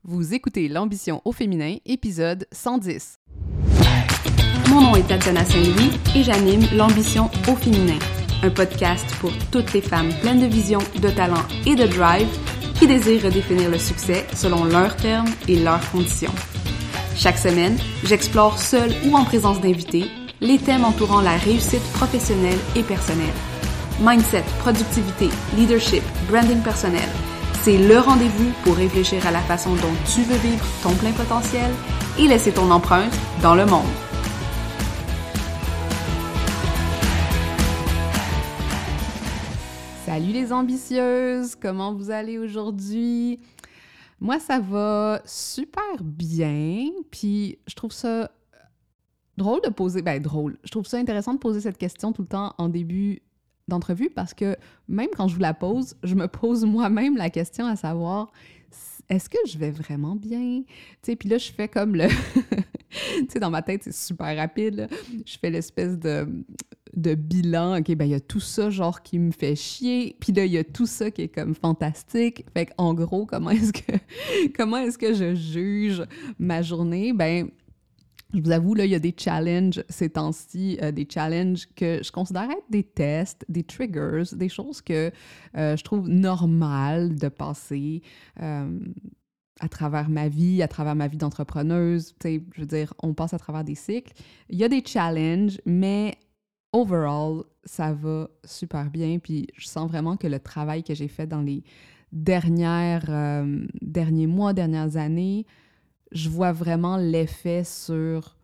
Vous écoutez L'Ambition au féminin, épisode 110. Mon nom est Tatiana Saint-Louis et j'anime L'Ambition au féminin, un podcast pour toutes les femmes pleines de vision, de talent et de drive qui désirent redéfinir le succès selon leurs termes et leurs conditions. Chaque semaine, j'explore seule ou en présence d'invités les thèmes entourant la réussite professionnelle et personnelle. Mindset, productivité, leadership, branding personnel. C'est le rendez-vous pour réfléchir à la façon dont tu veux vivre ton plein potentiel et laisser ton empreinte dans le monde. Salut les ambitieuses! Comment vous allez aujourd'hui? Moi, ça va super bien, puis je trouve ça drôle de poser... je trouve ça intéressant de poser cette question tout le temps en début d'entrevue parce que même quand je vous la pose, je me pose moi-même la question à savoir est-ce que je vais vraiment bien? Tu sais, puis là, je fais comme le... tu sais, dans ma tête, c'est super rapide, là. Je fais l'espèce de bilan. OK, ben il y a tout ça, genre, qui me fait chier. Puis là, il y a tout ça qui est comme fantastique. Fait qu'en gros, comment est-ce que je juge ma journée? Ben, je vous avoue, là, il y a des challenges ces temps-ci, des challenges que je considère être des tests, des triggers, des choses que je trouve normales de passer à travers ma vie d'entrepreneuse. Tu sais, je veux dire, on passe à travers des cycles. Il y a des challenges, mais overall, ça va super bien. Puis je sens vraiment que le travail que j'ai fait dans les derniers mois, dernières années, je vois vraiment l'effet sur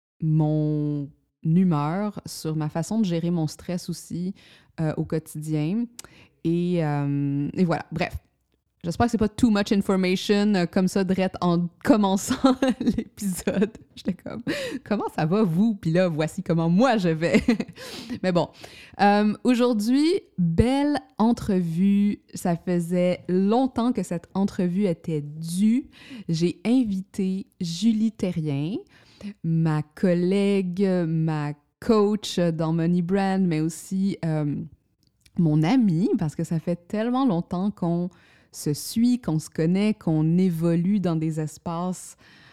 mon humeur, sur ma façon de gérer mon stress aussi au quotidien. Et voilà, bref. J'espère que c'est pas too much information comme ça, drette en commençant l'épisode. J'étais comme, comment ça va vous? Puis là, voici comment moi je vais. Mais bon, aujourd'hui, belle entrevue. Ça faisait longtemps que cette entrevue était due. J'ai invité Julie Thérien, ma collègue, ma coach dans Money Brand, mais aussi mon amie, parce que ça fait tellement longtemps qu'on se suit, qu'on se connaît, qu'on évolue dans des espaces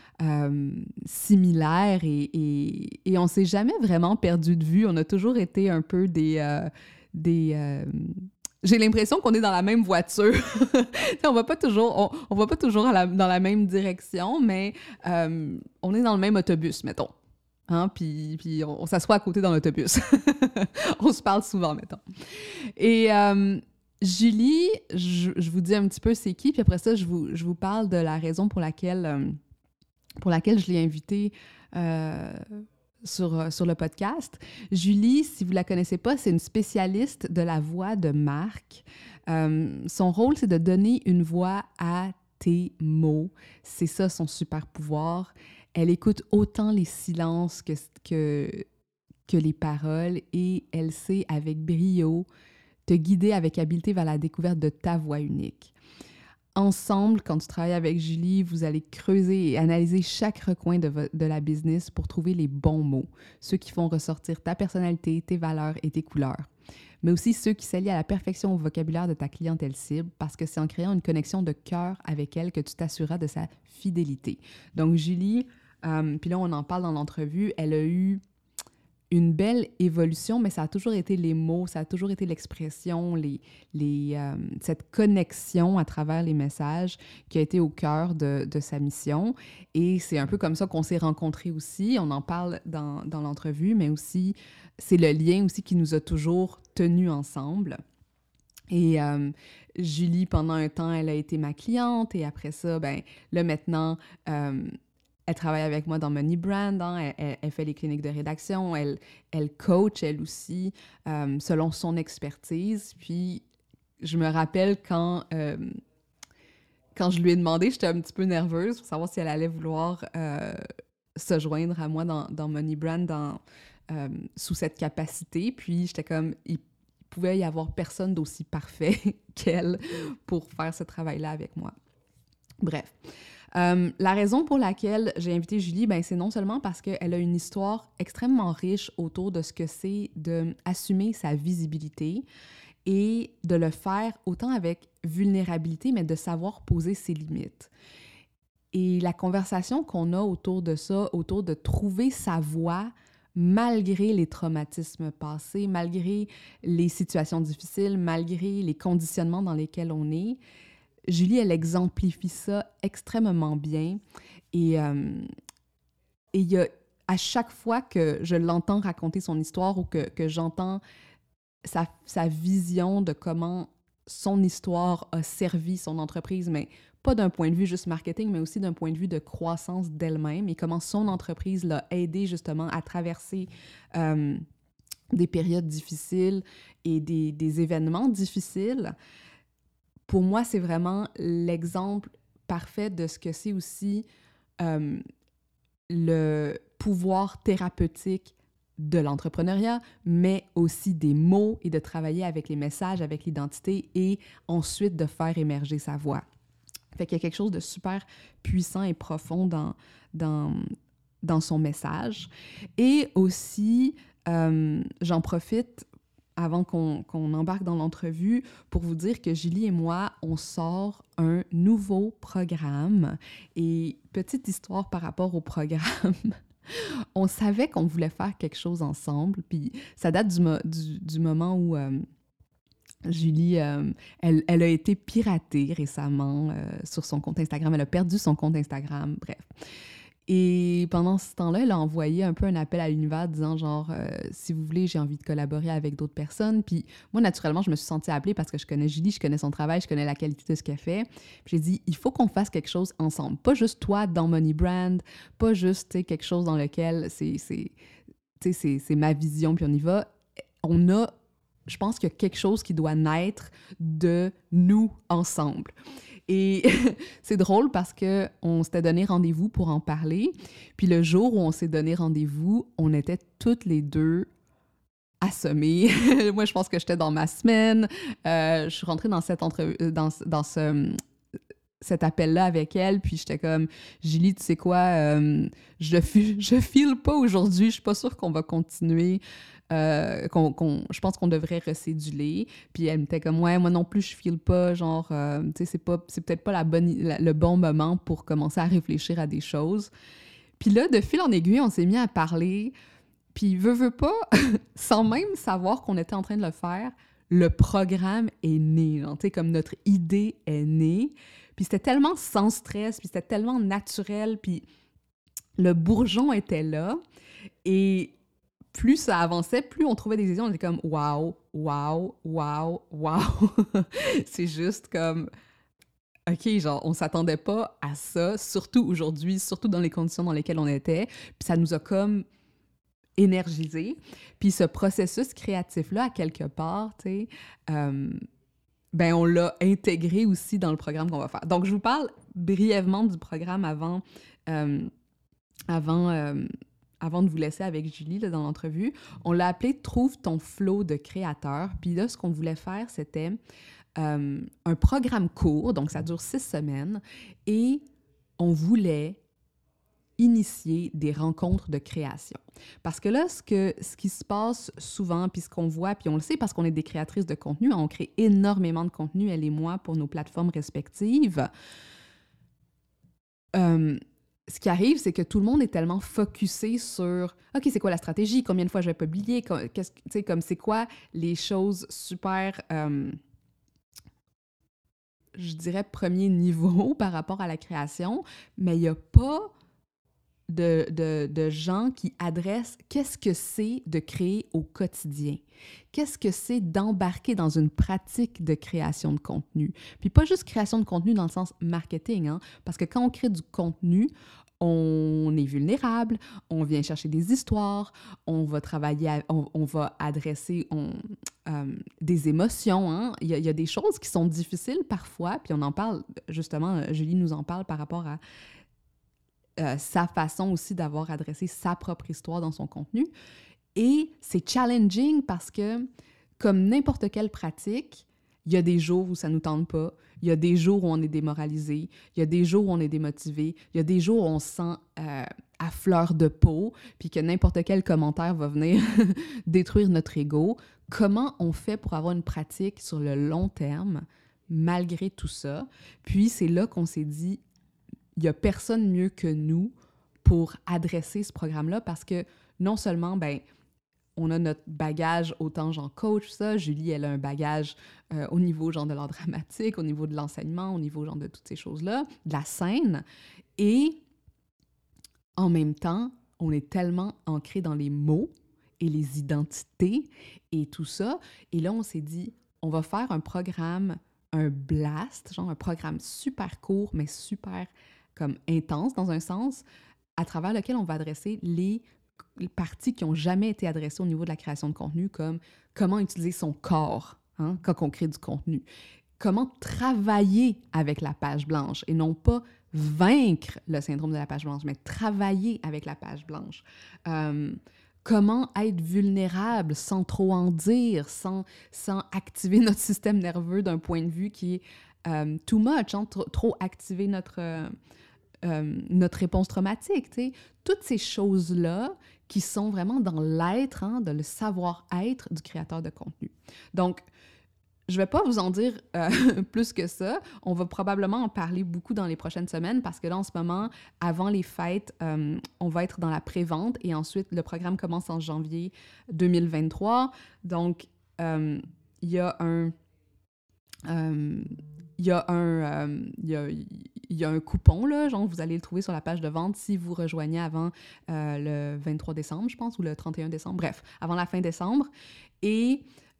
similaires et on s'est jamais vraiment perdu de vue. On a toujours été un peu j'ai l'impression qu'on est dans la même voiture. On va pas toujours, on va pas toujours dans la même direction, mais on est dans le même autobus, mettons. Hein? Puis on s'assoit à côté dans l'autobus. On se parle souvent, mettons. Et Julie, je vous dis un petit peu c'est qui, puis après ça, je vous parle de la raison pour laquelle je l'ai invitée sur le podcast. Julie, si vous la connaissez pas, c'est une spécialiste de la voix de marque. Son rôle, c'est de donner une voix à tes mots. C'est ça son super pouvoir. Elle écoute autant les silences que les paroles et elle sait avec brio te guider avec habileté vers la découverte de ta voix unique. Ensemble, quand tu travailles avec Julie, vous allez creuser et analyser chaque recoin de la business pour trouver les bons mots, ceux qui font ressortir ta personnalité, tes valeurs et tes couleurs, mais aussi ceux qui s'allient à la perfection au vocabulaire de ta clientèle cible, parce que c'est en créant une connexion de cœur avec elle que tu t'assureras de sa fidélité. Donc Julie, puis là on en parle dans l'entrevue, elle a eu une belle évolution, mais ça a toujours été les mots, ça a toujours été l'expression, cette connexion à travers les messages qui a été au cœur de sa mission. Et c'est un peu comme ça qu'on s'est rencontrés aussi. On en parle dans l'entrevue, mais aussi, c'est le lien aussi qui nous a toujours tenus ensemble. Et Julie, pendant un temps, elle a été ma cliente. Et après ça, ben là, maintenant... elle travaille avec moi dans Money Brand, hein, elle fait les cliniques de rédaction, elle coach, elle aussi, selon son expertise. Puis, je me rappelle quand je lui ai demandé, j'étais un petit peu nerveuse pour savoir si elle allait vouloir se joindre à moi dans Money Brand sous cette capacité. Puis, j'étais comme, il pouvait y avoir personne d'aussi parfait qu'elle pour faire ce travail-là avec moi. Bref. La raison pour laquelle j'ai invité Julie, ben, c'est non seulement parce qu'elle a une histoire extrêmement riche autour de ce que c'est d'assumer sa visibilité et de le faire autant avec vulnérabilité, mais de savoir poser ses limites. Et la conversation qu'on a autour de ça, autour de trouver sa voie, malgré les traumatismes passés, malgré les situations difficiles, malgré les conditionnements dans lesquels on est, Julie, elle exemplifie ça extrêmement bien. Et il y a, à chaque fois que je l'entends raconter son histoire ou que j'entends sa vision de comment son histoire a servi son entreprise, mais pas d'un point de vue juste marketing, mais aussi d'un point de vue de croissance d'elle-même et comment son entreprise l'a aidée justement à traverser des périodes difficiles et des événements difficiles. Pour moi, c'est vraiment l'exemple parfait de ce que c'est aussi le pouvoir thérapeutique de l'entrepreneuriat, mais aussi des mots et de travailler avec les messages, avec l'identité et ensuite de faire émerger sa voix. Fait qu'il y a quelque chose de super puissant et profond dans son message. Et aussi, j'en profite avant qu'on embarque dans l'entrevue pour vous dire que Julie et moi, on sort un nouveau programme. Et petite histoire par rapport au programme, on savait qu'on voulait faire quelque chose ensemble, puis ça date du moment où Julie, elle a été piratée récemment sur son compte Instagram. Elle a perdu son compte Instagram, bref. Et pendant ce temps-là, elle a envoyé un peu un appel à l'univers disant genre si vous voulez, j'ai envie de collaborer avec d'autres personnes. Puis moi, naturellement, je me suis sentie appelée parce que je connais Julie, je connais son travail, je connais la qualité de ce qu'elle fait. Puis j'ai dit, il faut qu'on fasse quelque chose ensemble. Pas juste toi dans Money Brand, pas juste quelque chose dans lequel c'est ma vision, puis on y va. On a, je pense qu'il y a quelque chose qui doit naître de nous ensemble. Et c'est drôle parce qu'on s'était donné rendez-vous pour en parler. Puis le jour où on s'est donné rendez-vous, on était toutes les deux assommées. Moi, je pense que j'étais dans ma semaine. Je suis rentrée dans cette cet appel-là avec elle, puis j'étais comme « Julie, tu sais quoi? Je file pas aujourd'hui. Je suis pas sûre qu'on va continuer. Je pense qu'on devrait recéduler. » Puis elle me était comme « Ouais, moi non plus, je file pas. Genre, tu sais, c'est peut-être pas le bon moment pour commencer à réfléchir à des choses. » Puis là, de fil en aiguille, on s'est mis à parler. Puis veut pas, sans même savoir qu'on était en train de le faire, le programme est né. Tu sais, comme notre idée est née. Puis c'était tellement sans stress, puis c'était tellement naturel, puis le bourgeon était là. Et plus ça avançait, plus on trouvait des idées, on était comme « Wow, wow, wow, wow! » C'est juste comme... OK, genre, on s'attendait pas à ça, surtout aujourd'hui, surtout dans les conditions dans lesquelles on était. Puis ça nous a comme énergisé. Puis ce processus créatif-là, à quelque part, tu sais... ben on l'a intégré aussi dans le programme qu'on va faire. Donc, je vous parle brièvement du programme avant de vous laisser avec Julie là, dans l'entrevue. On l'a appelé « Trouve ton flow de créateur ». Puis là, ce qu'on voulait faire, c'était un programme court, donc ça dure 6 semaines, et on voulait initier des rencontres de création. Parce que là, ce qui se passe souvent, puis ce qu'on voit, puis on le sait parce qu'on est des créatrices de contenu, on crée énormément de contenu, elle et moi, pour nos plateformes respectives. Ce qui arrive, c'est que tout le monde est tellement focusé sur « OK, c'est quoi la stratégie? Combien de fois je vais publier? C'est quoi les choses super... je dirais premier niveau par rapport à la création, mais il n'y a pas de gens qui adressent qu'est-ce que c'est de créer au quotidien. Qu'est-ce que c'est d'embarquer dans une pratique de création de contenu. Puis pas juste création de contenu dans le sens marketing, hein, parce que quand on crée du contenu, on est vulnérable, on vient chercher des histoires, on va travailler, on va adresser des émotions. Hein. Il y a des choses qui sont difficiles parfois, puis on en parle, justement, Julie nous en parle par rapport à sa façon aussi d'avoir adressé sa propre histoire dans son contenu. Et c'est challenging parce que, comme n'importe quelle pratique, il y a des jours où ça nous tente pas, il y a des jours où on est démoralisé, il y a des jours où on est démotivé, il y a des jours où on se sent à fleur de peau, puis que n'importe quel commentaire va venir détruire notre ego. Comment on fait pour avoir une pratique sur le long terme, malgré tout ça? Puis c'est là qu'on s'est dit, il y a personne mieux que nous pour adresser ce programme-là parce que non seulement, ben, on a notre bagage autant genre coach, ça. Julie, elle a un bagage au niveau genre de l'art dramatique, au niveau de l'enseignement, au niveau genre de toutes ces choses-là, de la scène. Et en même temps, on est tellement ancré dans les mots et les identités et tout ça. Et là, on s'est dit, on va faire un programme, un blast, genre un programme super court, mais super comme intense dans un sens, à travers lequel on va adresser les parties qui n'ont jamais été adressées au niveau de la création de contenu, comme comment utiliser son corps quand on crée du contenu, comment travailler avec la page blanche et non pas vaincre le syndrome de la page blanche, mais travailler avec la page blanche. Comment être vulnérable sans trop en dire, sans activer notre système nerveux d'un point de vue qui est too much, trop activer notre réponse traumatique, tu sais. Toutes ces choses-là qui sont vraiment dans l'être, dans le savoir-être du créateur de contenu. Donc, je ne vais pas vous en dire plus que ça. On va probablement en parler beaucoup dans les prochaines semaines parce que là, en ce moment, avant les fêtes, on va être dans la pré-vente et ensuite, le programme commence en janvier 2023. Donc, il y a un coupon, là, genre vous allez le trouver sur la page de vente si vous rejoignez avant le 23 décembre, je pense, ou le 31 décembre, bref, avant la fin décembre. Et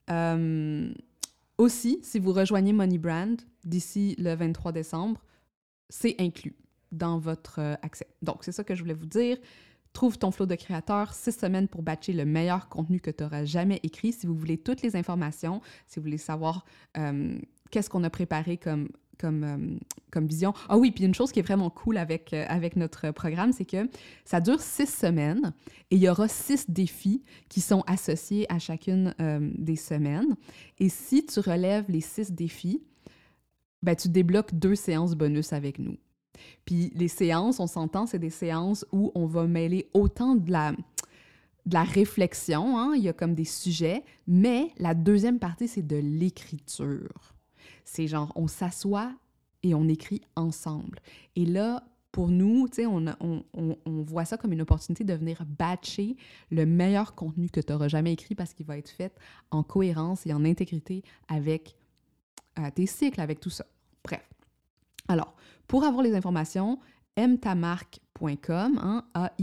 aussi, si vous rejoignez MoneyBrand d'ici le 23 décembre, c'est inclus dans votre accès. Donc, c'est ça que je voulais vous dire. Trouve ton flow de créateur, 6 semaines pour batcher le meilleur contenu que tu auras jamais écrit. Si vous voulez toutes les informations, si vous voulez savoir qu'est-ce qu'on a préparé comme vision. Ah oui, puis une chose qui est vraiment cool avec notre programme, c'est que ça dure 6 semaines et il y aura 6 défis qui sont associés à chacune des semaines. Et si tu relèves les 6 défis, ben, tu débloques 2 séances bonus avec nous. Puis les séances, on s'entend, c'est des séances où on va mêler autant de la réflexion, il y a comme des sujets, mais la deuxième partie, c'est de l'écriture. C'est genre, on s'assoit et on écrit ensemble. Et là, pour nous, tu sais, on voit ça comme une opportunité de venir batcher le meilleur contenu que tu n'auras jamais écrit parce qu'il va être fait en cohérence et en intégrité avec tes cycles, avec tout ça. Bref. Alors, pour avoir les informations, aimetamarque.com,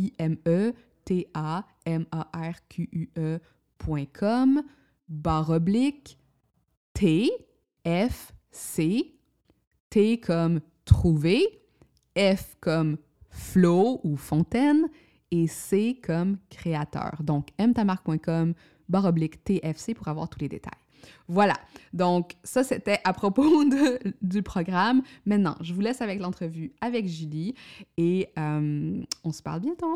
AIMETAMARQUE.com, /TFC, T comme trouver, F comme flow ou fontaine et C comme créateur. Donc, aimetamarque.com /TFC pour avoir tous les détails. Voilà, donc ça c'était à propos du programme. Maintenant, je vous laisse avec l'entrevue avec Julie et on se parle bientôt.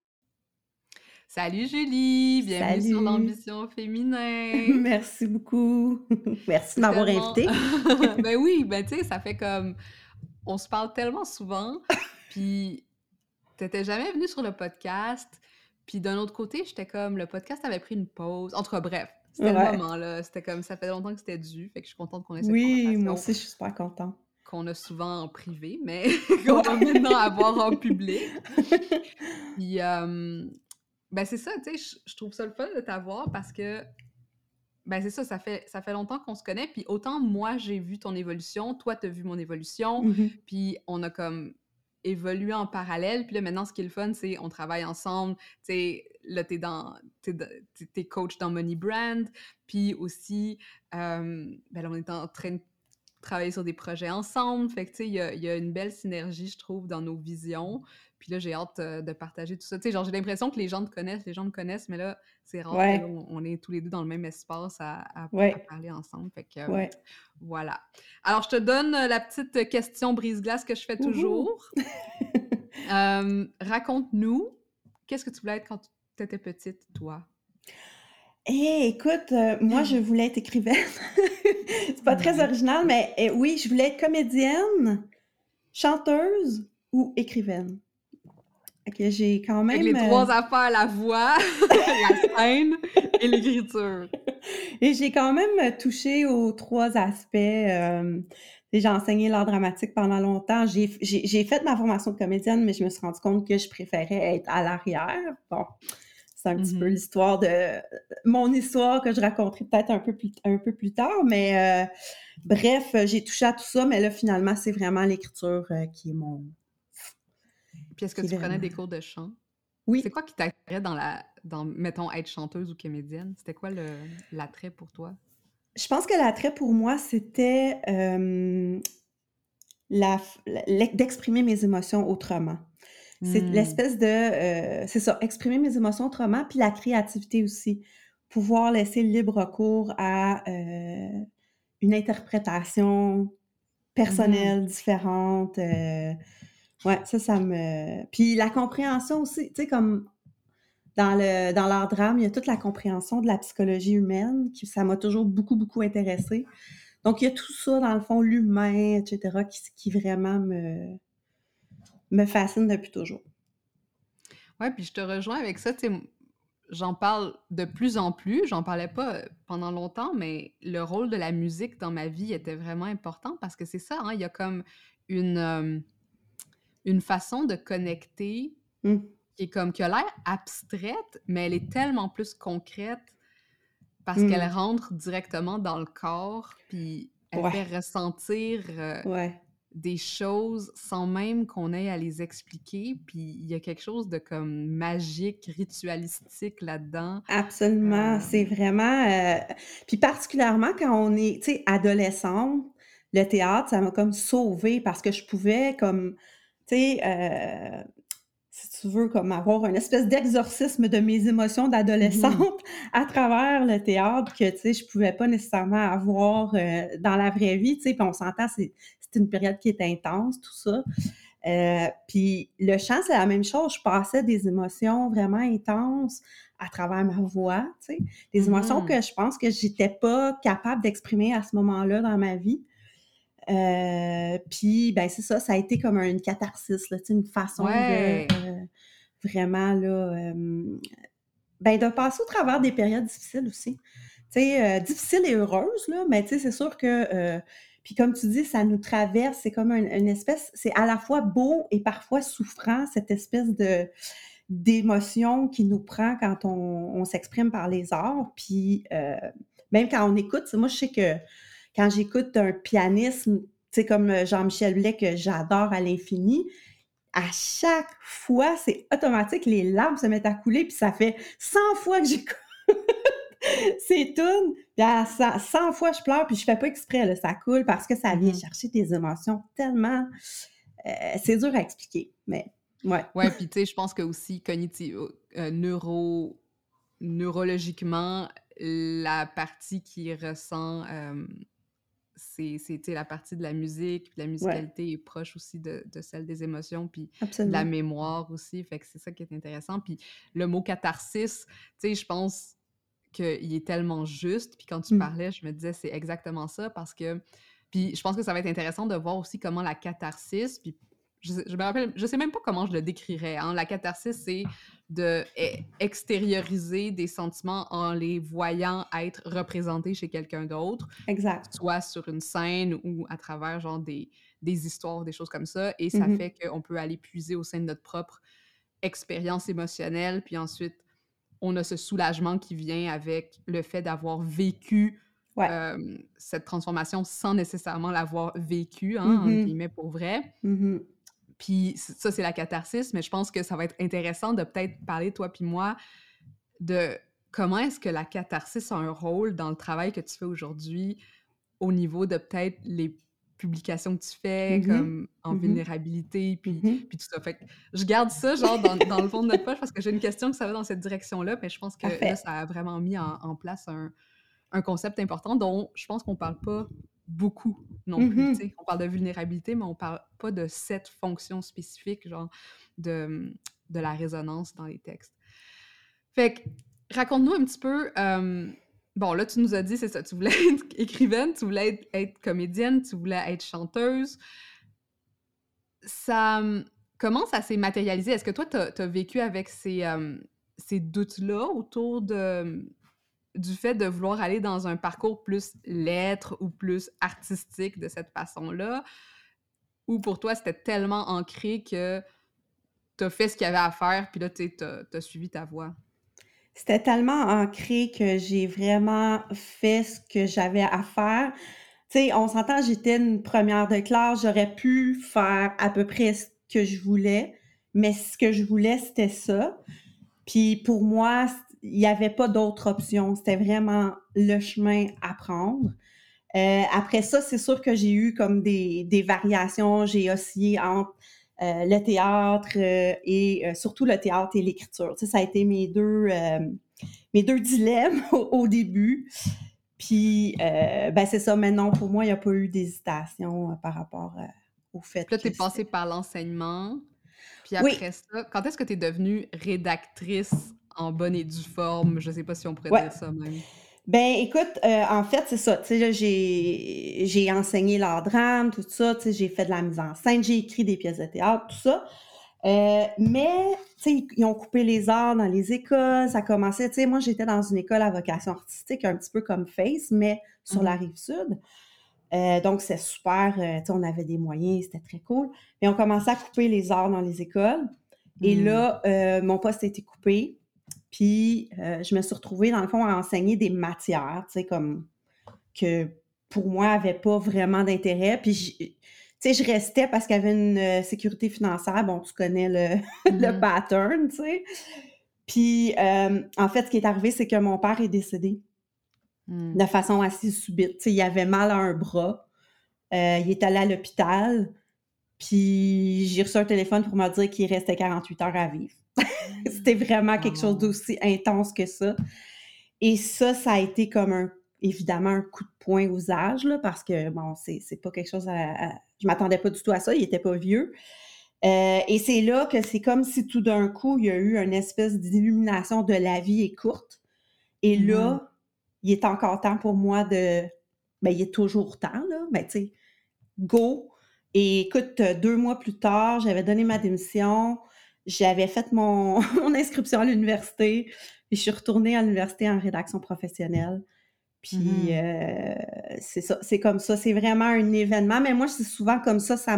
Salut Julie, bienvenue sur l'ambition féminin. Merci beaucoup. Merci de m'avoir invitée. Ben oui, ben tu sais, ça fait comme... On se parle tellement souvent, puis t'étais jamais venue sur le podcast, puis d'un autre côté, j'étais comme, le podcast avait pris une pause. En tout cas, bref, c'était le moment, là. C'était comme, ça fait longtemps que c'était dû, fait que je suis contente qu'on ait cette conversation. Oui, moi aussi, je suis super contente. Qu'on a souvent en privé, mais qu'on va maintenant avoir en public. Puis... ben c'est ça, tu sais, je trouve ça le fun de t'avoir parce que, ben c'est ça fait longtemps qu'on se connaît, puis autant moi, j'ai vu ton évolution, toi, t'as vu mon évolution, puis on a comme évolué en parallèle, puis là, maintenant, ce qui est le fun, c'est on travaille ensemble, tu sais, là, t'es coach dans MoneyBrand, puis aussi, ben là, on est en train de travailler sur des projets ensemble, fait que, tu sais, il y a une belle synergie, je trouve, dans nos visions. Puis là, j'ai hâte de partager tout ça. Tu sais, genre, j'ai l'impression que les gens me connaissent, mais là, c'est rare qu'on est tous les deux dans le même espace à parler ensemble. Fait que, voilà. Alors, je te donne la petite question brise-glace que je fais toujours. Raconte-nous, qu'est-ce que tu voulais être quand tu étais petite, toi? Écoute, moi, je voulais être écrivaine. C'est pas très original, mais oui, je voulais être comédienne, chanteuse ou écrivaine. Okay, j'ai quand même... Avec les 3 affaires, la voix, la scène et l'écriture. Et j'ai quand même touché aux 3 aspects. J'ai enseigné l'art dramatique pendant longtemps. J'ai fait ma formation de comédienne, mais je me suis rendu compte que je préférais être à l'arrière. Bon, c'est un petit peu l'histoire de mon histoire que je raconterai peut-être un peu plus tard, mais bref, j'ai touché à tout ça, mais là, finalement, c'est vraiment l'écriture qui est mon... Puis est-ce que qui est tu prenais vraiment... des cours de chant? C'est Oui, quoi qui t'attirait dans, mettons, être chanteuse ou comédienne? C'était quoi l'attrait pour toi? je pense que l'attrait pour moi, c'était d'exprimer mes émotions autrement. C'est Hmm. l'espèce de, c'est ça, exprimer mes émotions autrement, puis la créativité aussi. Pouvoir laisser le libre cours à une interprétation Mhm. personnelle, différente. Ouais, ça me... Puis la compréhension aussi, tu sais, comme dans l'art drame, il y a toute la compréhension de la psychologie humaine, qui ça m'a toujours beaucoup, beaucoup intéressée. Donc, il y a tout ça, dans le fond, l'humain, etc., qui vraiment me fascine depuis toujours. Ouais, puis je te rejoins avec ça, tu sais, j'en parle de plus en plus, j'en parlais pas pendant longtemps, mais le rôle de la musique dans ma vie était vraiment important parce que c'est ça, hein, il y a comme une, euh, une façon de connecter Mmh. qui a l'air abstraite, mais elle est tellement plus concrète parce qu'elle Mmh. rentre directement dans le corps, puis elle fait Ouais, ressentir ouais. des choses sans même qu'on ait à les expliquer, puis il y a quelque chose de comme magique, ritualistique là-dedans. Absolument, Euh, c'est vraiment, puis particulièrement quand on est, tu sais, adolescente, le théâtre, ça m'a comme sauvée parce que je pouvais comme, tu sais, si tu veux, comme avoir une espèce d'exorcisme de mes émotions mhm, d'adolescente à travers le théâtre que, tu sais, je pouvais pas nécessairement avoir, dans la vraie vie, tu sais, puis on s'entend, c'est une période qui est intense, tout ça. Puis le chant, c'est la même chose. Je passais des émotions vraiment intenses à travers ma voix, tu sais, des émotions mhm. que je pense que j'étais pas capable d'exprimer à ce moment-là dans ma vie. Puis, ben c'est ça, ça a été comme une catharsis, là, tu sais, une façon de Ouais. vraiment là, ben de passer au travers des périodes difficiles aussi. Tu sais, difficiles et heureuses, là, mais tu sais, c'est sûr que, puis comme tu dis, ça nous traverse, c'est comme une espèce, c'est à la fois beau et parfois souffrant, cette espèce de d'émotion qui nous prend quand on s'exprime par les arts. Puis même quand on écoute, moi je sais que quand j'écoute un pianiste, tu sais, comme Jean-Michel Blais, que j'adore à l'infini, à chaque fois, c'est automatique, les larmes se mettent à couler, puis ça fait 100 fois que j'écoute ces tunes, puis à 100 fois je pleure, puis je fais pas exprès, là, ça coule parce que ça vient Mhm. chercher des émotions tellement... c'est dur à expliquer, mais ouais. Ouais, puis tu sais, je pense que aussi neurologiquement, la partie qui ressent, tu sais, la partie de la musique, puis la Ouais, musicalité est proche aussi de celle des émotions, puis de la absolument. mémoire aussi, fait que c'est ça qui est intéressant. Puis le mot catharsis, tu sais, je pense qu'il est tellement juste, puis quand tu Mm. parlais, je me disais c'est exactement ça parce que puis je pense que ça va être intéressant de voir aussi comment la catharsis, puis je me rappelle, je sais même pas comment je le décrirais, hein. La catharsis, c'est de extérioriser des sentiments en les voyant être représentés chez quelqu'un d'autre, Exact. soit sur une scène ou à travers genre des histoires, des choses comme ça, et ça Mhm. fait qu'on peut aller puiser au sein de notre propre expérience émotionnelle, puis ensuite on a ce soulagement qui vient avec le fait d'avoir vécu Ouais. cette transformation sans nécessairement l'avoir vécu, hein, entre Mhm. guillemets, pour vrai. Mhm. Puis ça, c'est la catharsis, mais je pense que ça va être intéressant de peut-être parler, toi puis moi, de comment est-ce que la catharsis a un rôle dans le travail que tu fais aujourd'hui au niveau de peut-être les publications que tu fais, Mhm. comme en Mhm. vulnérabilité, Mhm. puis tout ça. Fait que je garde ça, genre, dans le fond de notre poche parce que j'ai une question que ça va dans cette direction-là, mais je pense que là, Parfait. ça a vraiment mis en place un concept important dont je pense qu'on parle pas beaucoup non plus, tu Mhm. sais. On parle de vulnérabilité, mais on parle pas de cette fonction spécifique, genre, de, de la résonance dans les textes. Fait que, raconte-nous un petit peu. Bon, là, tu nous as dit, c'est ça, tu voulais être écrivaine, tu voulais être comédienne, tu voulais être chanteuse. Ça, comment ça s'est matérialisé? Est-ce que toi, t'as vécu avec ces doutes-là autour du fait de vouloir aller dans un parcours plus lettres ou plus artistique de cette façon-là, ou pour toi, c'était tellement ancré que t'as fait ce qu'il y avait à faire, puis là, tu sais, t'as suivi ta voie? C'était tellement ancré que j'ai vraiment fait ce que j'avais à faire. Tu sais, on s'entend, j'étais une première de classe, j'aurais pu faire à peu près ce que je voulais, mais ce que je voulais, c'était ça. Puis pour moi, il y avait pas d'autre option. C'était vraiment le chemin à prendre. Après ça, c'est sûr que j'ai eu comme des variations. J'ai oscillé entre le théâtre et surtout le théâtre et l'écriture. Tu sais, ça a été mes deux dilemmes au début. Puis, ben c'est ça. Maintenant, pour moi, il n'y a pas eu d'hésitation par rapport au fait Puis là, que t'es passée c'était... par l'enseignement, puis Oui, après ça, quand est-ce que t'es devenue rédactrice en bonne et due forme? Je sais pas si on pourrait ouais. dire ça même. Ben écoute, en fait, c'est ça. Tu sais, là, j'ai enseigné l'art drame, tout ça. Tu sais, j'ai fait de la mise en scène, j'ai écrit des pièces de théâtre, tout ça. Mais, tu sais, ils ont coupé les arts dans les écoles. Ça commençait, tu sais, moi, j'étais dans une école à vocation artistique, un petit peu comme FACE, mais sur la Rive-Sud. Donc, c'est super, tu sais, on avait des moyens, c'était très cool. Mais on commençait à couper les arts dans les écoles. Et là, mon poste a été coupé. Puis, je me suis retrouvée, dans le fond, à enseigner des matières, tu sais, comme que pour moi, n'avaient pas vraiment d'intérêt. Puis, tu sais, je restais parce qu'il y avait une sécurité financière. Bon, tu connais le pattern, tu sais. Puis, en fait, ce qui est arrivé, c'est que mon père est décédé de façon assez subite. Tu sais, il avait mal à un bras. Il est allé à l'hôpital. Puis, j'ai reçu un téléphone pour me dire qu'il restait 48 heures à vivre. C'était vraiment quelque chose Wow. d'aussi intense que ça. Et ça a été comme évidemment un coup de poing aux âges, là, parce que, bon, c'est pas quelque chose je m'attendais pas du tout à ça, il était pas vieux. Et c'est là que c'est comme si tout d'un coup, il y a eu une espèce d'illumination de la vie est courte. Et là, il est encore temps pour moi de... Ben, il est toujours temps, là, mais tu sais, go. Et écoute, 2 mois plus tard, j'avais donné ma démission, j'avais fait mon inscription à l'université, puis je suis retournée à l'université en rédaction professionnelle. Puis c'est ça, c'est comme ça, c'est vraiment un événement, mais moi, c'est souvent comme ça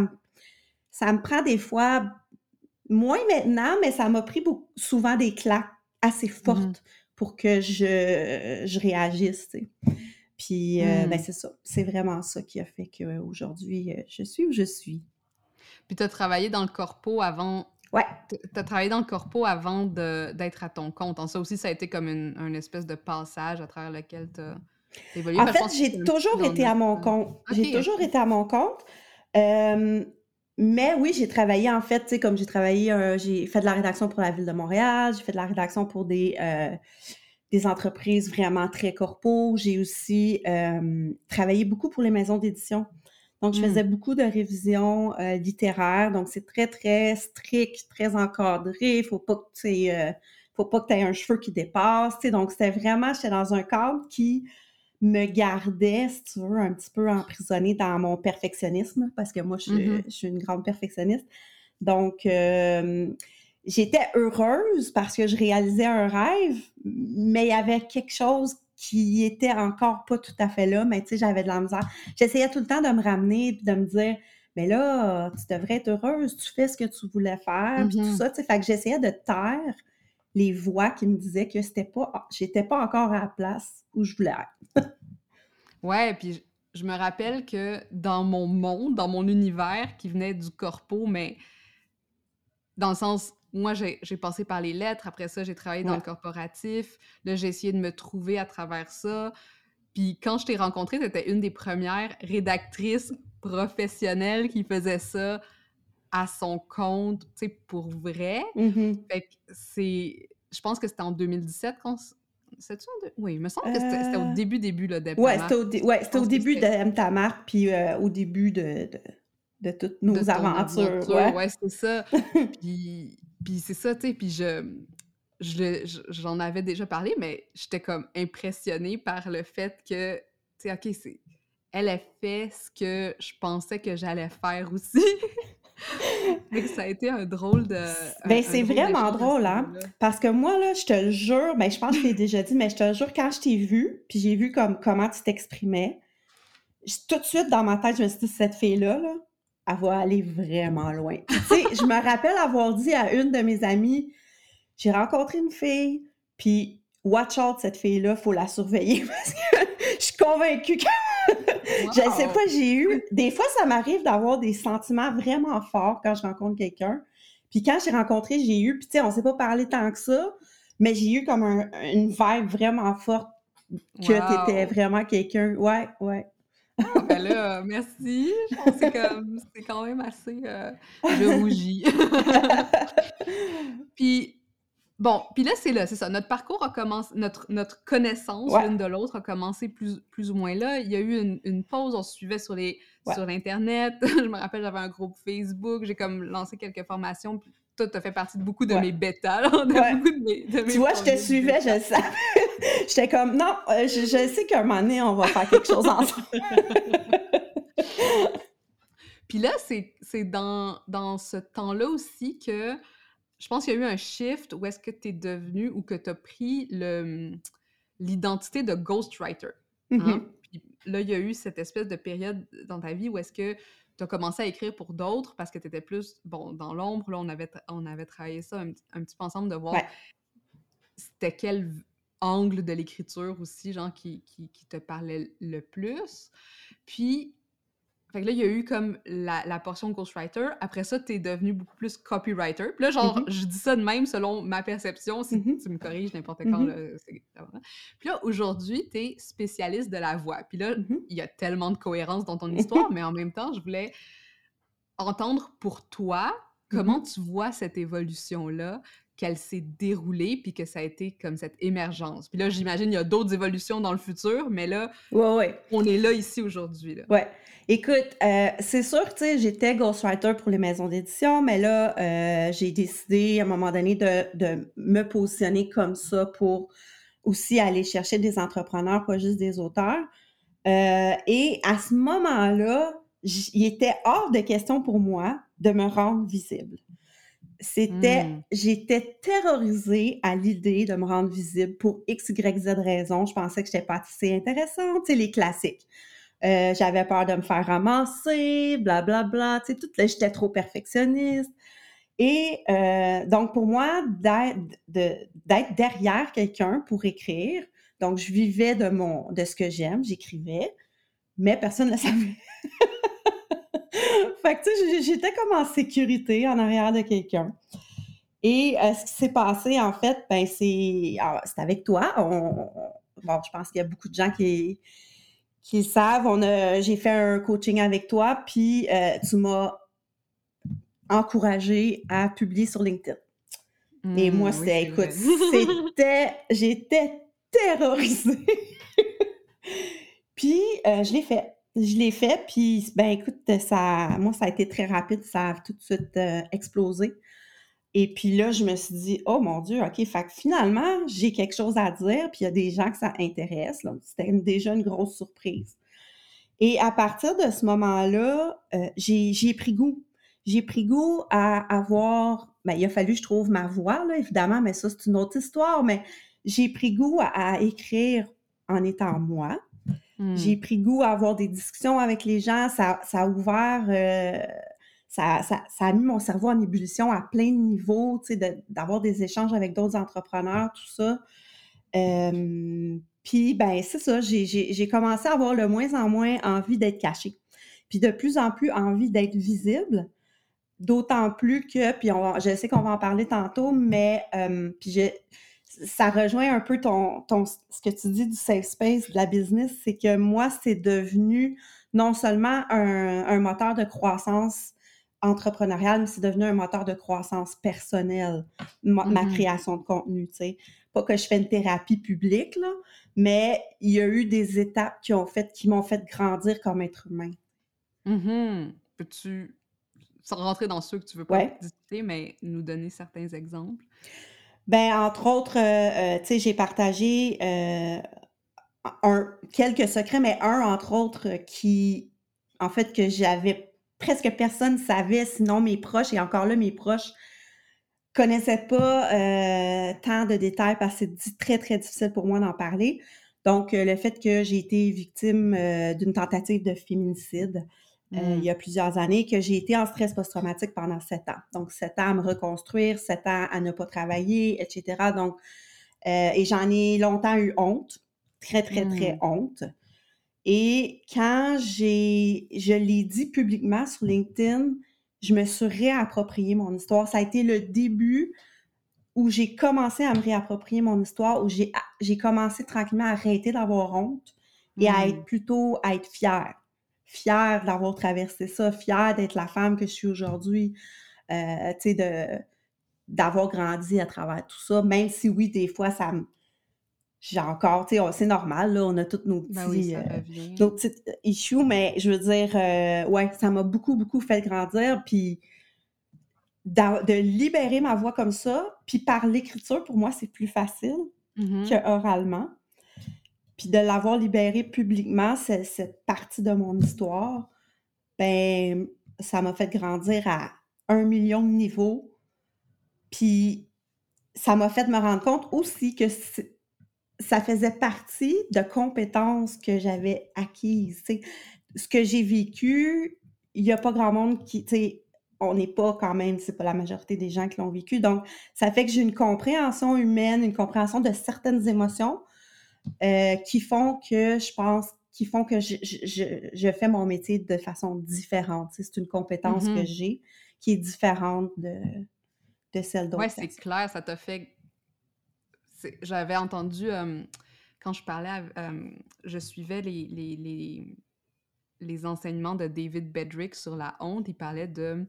me prend des fois, moins maintenant, mais ça m'a pris souvent des claques assez fortes pour que je réagisse, tu sais. Puis, ben c'est ça, c'est vraiment ça qui a fait qu'aujourd'hui, je suis où je suis. Puis t'as travaillé dans le corpo avant... Ouais. T'as travaillé dans le corpo avant d'être à ton compte. En ça aussi, ça a été comme un espèce de passage à travers lequel t'as évolué. En Parce que je fait, pense que c'est j'ai un petit toujours dans été à notre... mon compte. OK, J'ai toujours OK. été à mon compte. Mais oui, j'ai travaillé, en fait, tu sais, comme j'ai travaillé, j'ai fait de la rédaction pour la Ville de Montréal, j'ai fait de la rédaction pour des entreprises vraiment très corpo. J'ai aussi travaillé beaucoup pour les maisons d'édition. Donc, je faisais beaucoup de révisions littéraires. Donc, c'est très, très strict, très encadré. Faut pas que tu aies un cheveu qui dépasse. Tu sais. Donc, j'étais dans un cadre qui me gardait, si tu veux, un petit peu emprisonnée dans mon perfectionnisme, parce que moi, je suis une grande perfectionniste. Donc, j'étais heureuse parce que je réalisais un rêve, mais il y avait quelque chose qui était encore pas tout à fait là, mais tu sais, j'avais de la misère. J'essayais tout le temps de me ramener puis de me dire, mais là, tu devrais être heureuse, tu fais ce que tu voulais faire, puis tout ça, tu sais. Fait que j'essayais de taire les voix qui me disaient que j'étais pas encore à la place où je voulais être. Ouais, puis je me rappelle que dans mon monde, dans mon univers qui venait du corpo, mais dans le sens, moi, j'ai passé par les lettres, après ça, j'ai travaillé dans le corporatif, là, j'ai essayé de me trouver à travers ça. Puis quand je t'ai rencontrée, t'étais une des premières rédactrices professionnelles qui faisait ça à son compte, tu sais, pour vrai. Mm-hmm. Fait que je pense que c'était en 2017 qu'on... Oui, il me semble que c'était au début là, Ouais, d'Hebtamar. c'était au début de M. ta marque, puis au début de toutes De nos ton aventures, aventure, ouais. ouais, c'est ça. Puis c'est ça, tu sais, puis j'en avais déjà parlé, mais j'étais comme impressionnée par le fait que, tu sais, OK, elle a fait ce que je pensais que j'allais faire aussi. Fait que ça a été un drôle de Ben, un c'est drôle vraiment d'échange à ce drôle, hein? niveau-là. Parce que moi, là, je te le jure, ben, je pense que je t'ai déjà dit, mais je te le jure, quand je t'ai vu, puis j'ai vu comment tu t'exprimais, tout de suite, dans ma tête, je me suis dit, cette fille-là, là, elle va aller vraiment loin. Puis, tu sais, je me rappelle avoir dit à une de mes amies, j'ai rencontré une fille, puis watch out, cette fille-là, faut la surveiller parce que je suis convaincue que je ne sais Wow! pas, des fois, ça m'arrive d'avoir des sentiments vraiment forts quand je rencontre quelqu'un. Puis quand j'ai rencontré, puis tu sais, on s'est pas parlé tant que ça, mais j'ai eu comme une vibe vraiment forte que tu étais Wow! vraiment quelqu'un. Ouais, ouais. Ah, ben là, merci. Je pense que c'est quand même assez, je rougis. Puis bon, puis là, c'est ça, notre parcours a commencé notre connaissance Ouais, l'une de l'autre a commencé plus ou moins là. Il y a eu une pause, on se suivait ouais. sur l'internet. Je me rappelle, j'avais un groupe Facebook, j'ai comme lancé quelques formations, puis toi, tu as fait partie de beaucoup de Ouais, mes bêtas, là, de ouais. beaucoup de Tu mes vois, je te premiers suivais, je bêtas. le savais. J'étais comme, non, je sais qu'un moment donné, on va faire quelque chose ensemble. Puis là, c'est dans ce temps-là aussi que je pense qu'il y a eu un shift où est-ce que tu es devenu ou que tu as pris l'identité de ghostwriter, hein? Mhm, Puis là, il y a eu cette espèce de période dans ta vie où est-ce que tu as commencé à écrire pour d'autres parce que tu étais plus, bon, dans l'ombre. Là, on avait travaillé ça un petit peu ensemble de voir ouais. c'était quel angle de l'écriture aussi, genre, qui te parlait le plus. Puis fait que là, il y a eu comme la portion ghostwriter. Après ça, t'es devenu beaucoup plus copywriter. Puis là, genre, Mhm, je dis ça de même selon ma perception. Si mhm, tu me corriges n'importe quand, mhm, là, Puis là, aujourd'hui, t'es spécialiste de la voix. Puis là, mhm. il y a tellement de cohérence dans ton histoire, mais en même temps, je voulais entendre pour toi comment Mhm. tu vois cette évolution-là, qu'elle s'est déroulée, puis que ça a été comme cette émergence. Puis là, j'imagine il y a d'autres évolutions dans le futur, mais là, Ouais, ouais, on est là ici aujourd'hui, là. ouais. Écoute, c'est sûr, tu sais, j'étais ghostwriter pour les maisons d'édition, mais là, j'ai décidé à un moment donné de me positionner comme ça pour aussi aller chercher des entrepreneurs, pas juste des auteurs. Et à ce moment-là, il était hors de question pour moi de me rendre visible. Mmh. J'étais terrorisée à l'idée de me rendre visible pour X, Y, Z raisons. Je pensais que j'étais pas assez intéressante, tu sais, les classiques. J'avais peur de me faire ramasser, blablabla, tu sais, j'étais trop perfectionniste. Et donc, pour moi, d'être derrière quelqu'un pour écrire, donc je vivais de ce que j'aime, j'écrivais, mais personne ne le savait. Fait que, tu sais, j'étais comme en sécurité en arrière de quelqu'un. Et ce qui s'est passé, en fait, ben, c'est avec toi. Bon, je pense qu'il y a beaucoup de gens qui le savent. J'ai fait un coaching avec toi, puis tu m'as encouragée à publier sur LinkedIn. Et moi, Oui, c'est écoute, vrai. j'étais terrorisée. Puis, je l'ai fait. Je l'ai fait, puis, ben, écoute, moi, ça a été très rapide. Ça a tout de suite explosé. Et puis là, je me suis dit: «Oh mon Dieu, OK, fait que finalement, j'ai quelque chose à dire, puis il y a des gens que ça intéresse», donc c'était déjà une grosse surprise. Et à partir de ce moment-là, j'y ai pris goût. J'ai pris goût à avoir, ben, il a fallu que je trouve ma voix là, évidemment, mais ça, c'est une autre histoire, mais j'ai pris goût à écrire en étant moi. J'ai Mmh. pris goût à avoir des discussions avec les gens. Ça a ouvert, ça a mis mon cerveau en ébullition à plein de niveaux, tu sais, d'avoir des échanges avec d'autres entrepreneurs, tout ça. Puis, ben, c'est ça, j'ai commencé à avoir de moins en moins envie d'être cachée. Puis de plus en plus envie d'être visible, d'autant plus que, puis je sais qu'on va en parler tantôt, mais ça rejoint un peu ce que tu dis du safe space, de la business, c'est que moi, c'est devenu non seulement un moteur de croissance entrepreneuriale, mais c'est devenu un moteur de croissance personnelle, ma Mmh. création de contenu, tu sais. Pas que je fais une thérapie publique, là, mais il y a eu des étapes qui m'ont fait grandir comme être humain. Mmh. Peux-tu, sans rentrer dans ceux que tu veux pas Ouais. discuter, mais nous donner certains exemples? Ben, entre autres, tu sais, j'ai partagé, quelques secrets, mais un, entre autres, en fait, que j'avais presque personne savait, sinon mes proches, et encore là, mes proches connaissaient pas tant de détails parce que c'est très, très difficile pour moi d'en parler. Donc, le fait que j'ai été victime d'une tentative de féminicide il y a plusieurs années, que j'ai été en stress post-traumatique pendant 7 ans. Donc, 7 ans à me reconstruire, 7 ans à ne pas travailler, etc. Donc, et j'en ai longtemps eu honte, très, très, très honte. Et quand je l'ai dit publiquement sur LinkedIn, je me suis réapproprié mon histoire. Ça a été le début où j'ai commencé à me réapproprier mon histoire, où j'ai commencé tranquillement à arrêter d'avoir honte et à être fière. Fière d'avoir traversé ça, fière d'être la femme que je suis aujourd'hui, tu sais, d'avoir grandi à travers tout ça, même si oui, des fois, j'ai encore, tu sais, c'est normal, là, on a tous nos Ben oui, petits, ça revient. nos petites issues, mais je veux dire, ouais, ça m'a beaucoup, beaucoup fait grandir, puis de libérer ma voix comme ça, puis par l'écriture, pour moi, c'est plus facile que oralement. Puis de l'avoir libérée publiquement, cette partie de mon histoire, ben ça m'a fait grandir à 1 million de niveaux. Puis ça m'a fait me rendre compte aussi que ça faisait partie de compétences que j'avais acquises. Tu sais, ce que j'ai vécu, il n'y a pas grand monde qui, tu sais, on n'est pas quand même, c'est pas la majorité des gens qui l'ont vécu. Donc, ça fait que j'ai une compréhension humaine, une compréhension de certaines émotions qui font que je pense, qui font que je fais mon métier de façon différente. Tu sais, c'est une compétence que j'ai qui est différente de celle Ouais, d'autres c'est personnes. clair, ça t'a fait. J'avais entendu, quand je parlais, je suivais les enseignements de David Bedrick sur la honte. Il parlait de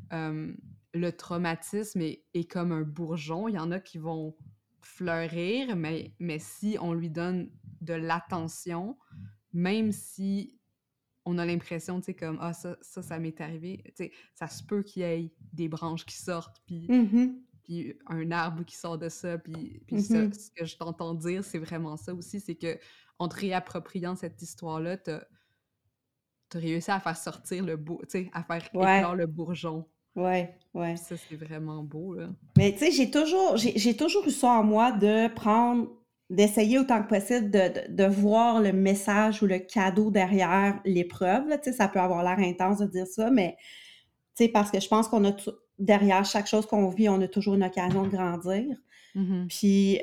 le traumatisme est comme un bourgeon. Il y en a qui vont fleurir, mais si on lui donne de l'attention, même si on a l'impression, tu sais, comme « Ah, ça m'est arrivé », tu sais, ça se peut qu'il y ait des branches qui sortent, puis un arbre qui sort de ça, puis ce que je t'entends dire, c'est vraiment ça aussi, c'est que en te réappropriant cette histoire-là, t'as réussi à faire sortir tu sais, à faire éclore le bourgeon. Ouais. Puis ça, c'est vraiment beau, là. Mais tu sais, j'ai toujours eu ça en moi d'essayer autant que possible de voir le message ou le cadeau derrière l'épreuve, là. Tu sais, ça peut avoir l'air intense de dire ça, mais tu sais, parce que je pense qu'on a derrière chaque chose qu'on vit, on a toujours une occasion de grandir. Puis,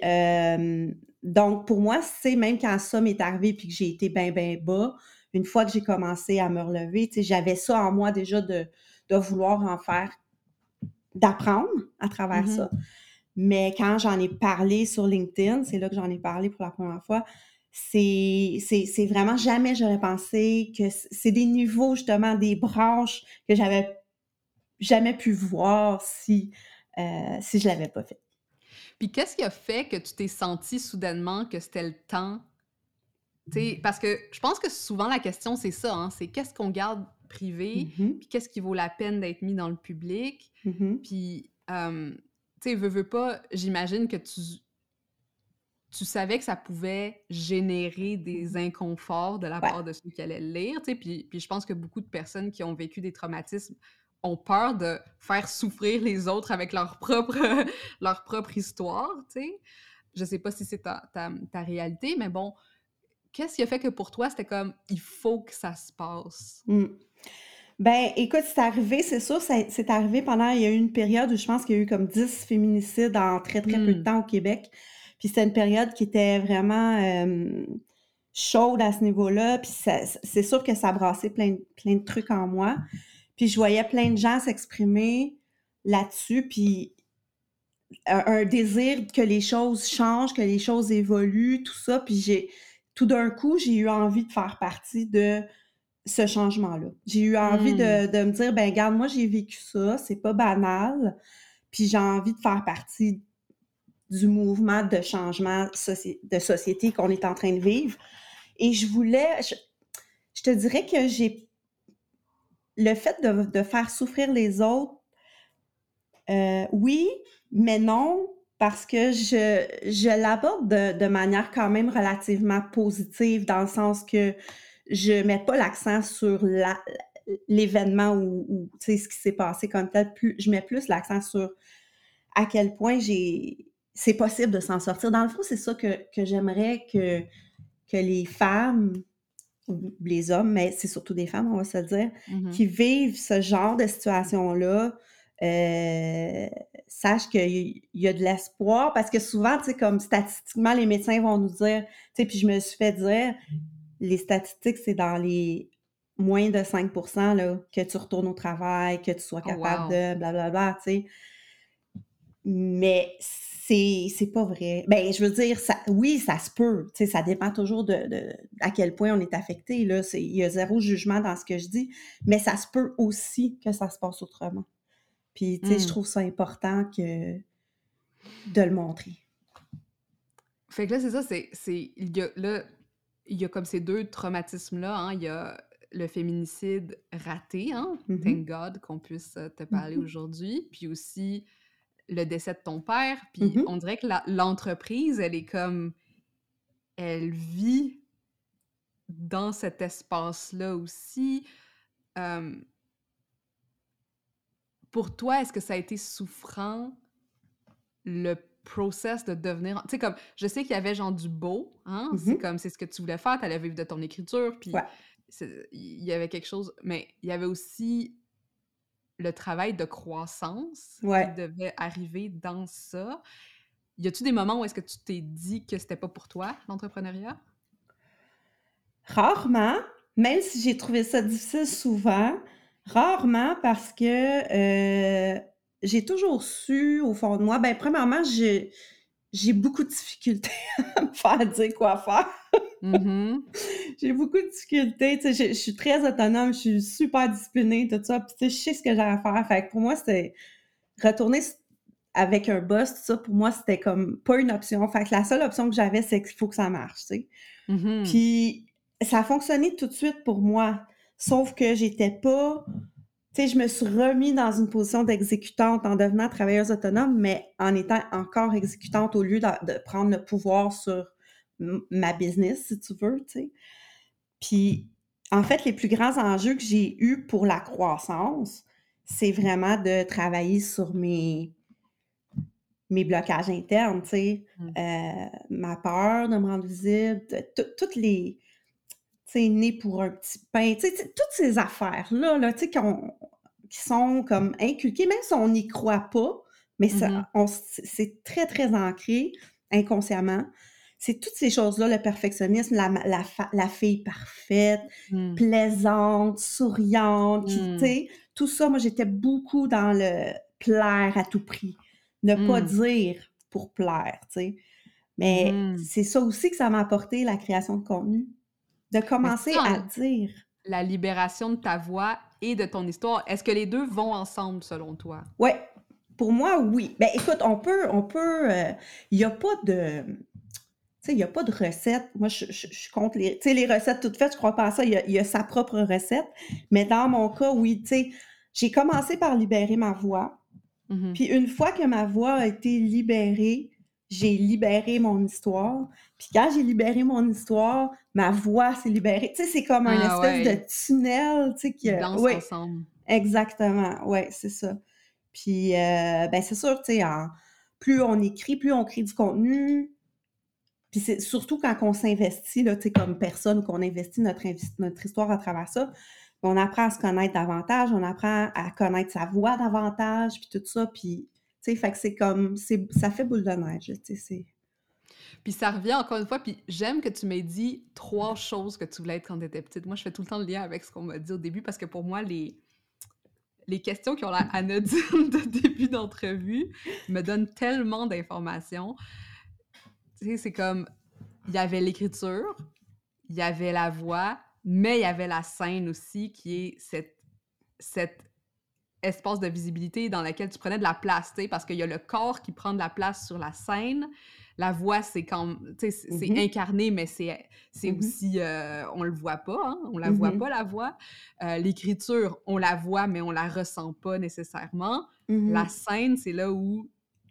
donc, pour moi, c'est même quand ça m'est arrivé puis que j'ai été ben, ben bas, une fois que j'ai commencé à me relever, tu sais, j'avais ça en moi déjà de vouloir en faire, d'apprendre à travers ça. Mais quand j'en ai parlé sur LinkedIn, c'est là que j'en ai parlé pour la première fois, c'est vraiment jamais j'aurais pensé que c'est des niveaux, justement, des branches que j'avais jamais pu voir si je l'avais pas fait. Puis qu'est-ce qui a fait que tu t'es sentie soudainement que c'était le temps? Tu sais, parce que je pense que souvent la question, c'est ça, hein, c'est qu'est-ce qu'on garde privé, puis qu'est-ce qui vaut la peine d'être mis dans le public. Puis, tu sais, veux pas, j'imagine que tu savais que ça pouvait générer des inconforts de la Ouais. part de ceux qui allaient le lire, tu sais, puis je pense que beaucoup de personnes qui ont vécu des traumatismes ont peur de faire souffrir les autres avec leur propre leur propre histoire, tu sais. Je sais pas si c'est ta réalité, mais bon, qu'est-ce qui a fait que pour toi, c'était comme « il faut que ça se passe ». Ben, écoute, c'est arrivé, c'est sûr, c'est arrivé il y a eu une période où je pense qu'il y a eu comme 10 féminicides en très, très peu de temps au Québec. Puis c'était une période qui était vraiment chaude à ce niveau-là. Puis c'est sûr que ça brassait plein de trucs en moi. Puis je voyais plein de gens s'exprimer là-dessus. Puis un désir que les choses changent, que les choses évoluent, tout ça. Puis tout d'un coup, j'ai eu envie de faire partie de ce changement-là. J'ai eu envie de me dire, ben regarde, moi j'ai vécu ça, c'est pas banal, puis j'ai envie de faire partie du mouvement de changement de société qu'on est en train de vivre. Et je te dirais que le fait de faire souffrir les autres, oui, mais non, parce que je l'aborde de manière quand même relativement positive, dans le sens que je mets pas l'accent sur l'événement ou tu sais, ce qui s'est passé comme tel, je mets plus l'accent sur à quel point c'est possible de s'en sortir. Dans le fond, c'est ça que j'aimerais que les femmes ou les hommes, mais c'est surtout des femmes, on va se le dire, qui vivent ce genre de situation-là, sachent qu'il y a de l'espoir, parce que souvent, tu sais, comme statistiquement, les médecins vont nous dire, tu sais, puis je me suis fait dire, les statistiques, c'est dans les moins de 5% là, que tu retournes au travail, que tu sois capable de blablabla, tu sais. Mais c'est pas vrai. Ben, je veux dire, oui, ça se peut. Tu sais, ça dépend toujours de à quel point on est affecté. Là. Il y a zéro jugement dans ce que je dis, mais ça se peut aussi que ça se passe autrement. Puis, tu sais, je trouve ça important de le montrer. Fait que là, c'est ça, il y a comme ces deux traumatismes-là, hein. Il y a le féminicide raté, hein. Thank God qu'on puisse te parler aujourd'hui. Puis aussi le décès de ton père. Puis on dirait que l'entreprise, elle est comme... Elle vit dans cet espace-là aussi. Pour toi, est-ce que ça a été souffrant, le process de devenir... Tu sais, comme, je sais qu'il y avait genre du beau, hein? C'est comme, c'est ce que tu voulais faire, t'allais vivre de ton écriture, puis il y avait quelque chose... Mais il y avait aussi le travail de croissance qui devait arriver dans ça. Y a-tu des moments où est-ce que tu t'es dit que c'était pas pour toi, l'entrepreneuriat? Rarement, même si j'ai trouvé ça difficile souvent, rarement parce que j'ai toujours su au fond de moi, ben premièrement, j'ai beaucoup de difficultés à me faire dire quoi faire. J'ai beaucoup de difficultés, tu sais, je suis très autonome, je suis super disciplinée, tout ça, puis tu sais, je sais ce que j'ai à faire. Fait que pour moi, c'était retourner avec un boss, tout ça, pour moi, c'était comme pas une option. Fait que la seule option que j'avais, c'est qu'il faut que ça marche, tu sais. Puis ça a fonctionné tout de suite pour moi, sauf que j'étais pas... Tu sais, je me suis remis dans une position d'exécutante en devenant travailleuse autonome, mais en étant encore exécutante au lieu de prendre le pouvoir sur ma business, si tu veux, tu sais. Puis, en fait, les plus grands enjeux que j'ai eus pour la croissance, c'est vraiment de travailler sur mes blocages internes, tu sais. Ma peur de me rendre visible, toutes les... Tu sais, né pour un petit pain, tu sais, toutes ces affaires-là, là, tu sais, qui sont comme inculquées, même si on n'y croit pas, mais c'est très, très ancré inconsciemment. C'est toutes ces choses-là, le perfectionnisme, la fille parfaite, plaisante, souriante, qui, tu sais, tout ça, moi, j'étais beaucoup dans le plaire à tout prix. Ne pas dire pour plaire, tu sais. Mais c'est ça aussi que ça m'a apporté, la création de contenu. De commencer à dire. La libération de ta voix et de ton histoire, est-ce que les deux vont ensemble, selon toi? Oui. Pour moi, oui. Ben écoute, on peut... Il n'y a pas de... Tu sais, il n'y a pas de recette. Moi, je compte les... Tu sais, les recettes toutes faites, je crois pas à ça. Il y a sa propre recette. Mais dans mon cas, oui, tu sais, j'ai commencé par libérer ma voix. Puis une fois que ma voix a été libérée, j'ai libéré mon histoire. Puis quand j'ai libéré mon histoire, ma voix s'est libérée. Tu sais, c'est comme une espèce de tunnel, tu sais, qui... dansent ensemble. Exactement. Ouais, c'est ça. Puis, ben c'est sûr, tu sais, plus on écrit, plus on crée du contenu. Puis c'est surtout quand on s'investit, là, tu sais, comme personne, ou qu'on investit notre histoire à travers ça, on apprend à se connaître davantage, on apprend à connaître sa voix davantage, puis tout ça, puis, tu sais, fait que c'est comme, ça fait boule de neige, tu sais, Puis ça revient encore une fois, puis j'aime que tu m'aies dit 3 choses que tu voulais être quand tu étais petite. Moi, je fais tout le temps le lien avec ce qu'on m'a dit au début, parce que pour moi, les questions qui ont l'air anodines de début d'entrevue me donnent tellement d'informations. Tu sais, c'est comme, il y avait l'écriture, il y avait la voix, mais il y avait la scène aussi, qui est cet espace de visibilité dans lequel tu prenais de la place, tu sais, parce qu'il y a le corps qui prend de la place sur la scène. La voix, c'est quand, tu sais, c'est incarné, mais c'est aussi, on le voit pas, hein? On la voit pas, la voix. L'écriture, on la voit, mais on la ressent pas nécessairement. La scène, c'est là où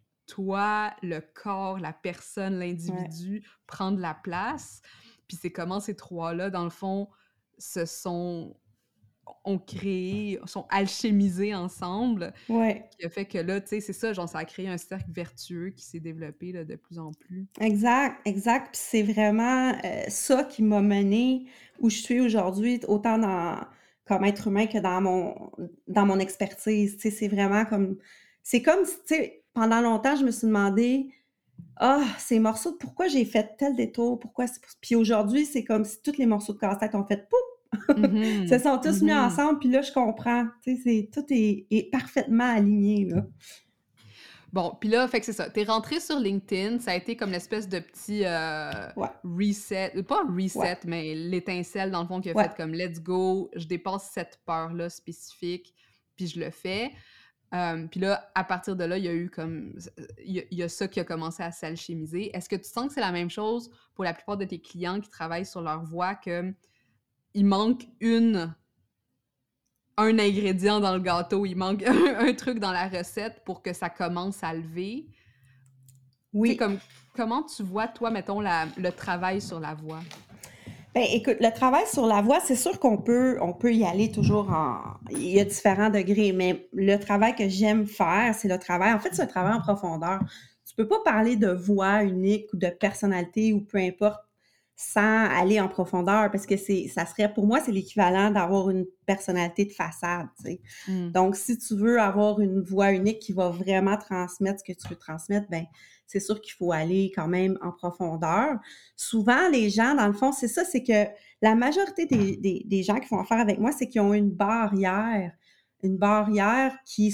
toi, le corps, la personne, l'individu prend de la place. Puis c'est comment ces 3-là, dans le fond, ont créé, sont alchimisés ensemble, Ouais, qui a fait que là, tu sais, c'est ça, genre, ça a créé un cercle vertueux qui s'est développé, là, de plus en plus. exact, exact. Puis c'est vraiment, ça qui m'a menée où je suis aujourd'hui, autant comme être humain que dans mon expertise. Tu sais, c'est comme si, tu sais, pendant longtemps, je me suis demandé: «Ah, ces morceaux, pourquoi j'ai fait tel détour? Pourquoi c'est» puis aujourd'hui, c'est comme si tous les morceaux de casse-tête ont fait pouf! Se Mhm, sont tous mis mhm. ensemble, puis là, je comprends. Tu sais, tout est parfaitement aligné, là. Bon, puis là, fait que c'est ça. T'es rentrée sur LinkedIn, ça a été comme l'espèce de petit Ouais, reset, pas ouais, reset, mais l'étincelle dans le fond qui a ouais. fait comme let's go, je dépasse cette peur-là spécifique, puis je le fais. Puis là, à partir de là, il y a eu comme, il y a ça qui a commencé à s'alchimiser. Est-ce que tu sens que c'est la même chose pour la plupart de tes clients qui travaillent sur leur voix, que il manque un ingrédient dans le gâteau, il manque un truc dans la recette pour que ça commence à lever? Tu sais, Oui. comme, comment tu vois, toi, mettons, le travail sur la voix? Ben, écoute, le travail sur la voix, c'est sûr qu'on peut y aller toujours il y a différents degrés, mais le travail que j'aime faire, c'est le travail, en fait, c'est un travail en profondeur. Tu peux pas parler de voix unique ou de personnalité ou peu importe sans aller en profondeur parce que ça serait, pour moi, c'est l'équivalent d'avoir une personnalité de façade, tu sais. Mmh. Donc, si tu veux avoir une voix unique qui va vraiment transmettre ce que tu veux transmettre, ben, c'est sûr qu'il faut aller quand même en profondeur. Souvent, les gens, dans le fond, c'est ça, c'est que la majorité des gens qui font affaire avec moi, c'est qu'ils ont une barrière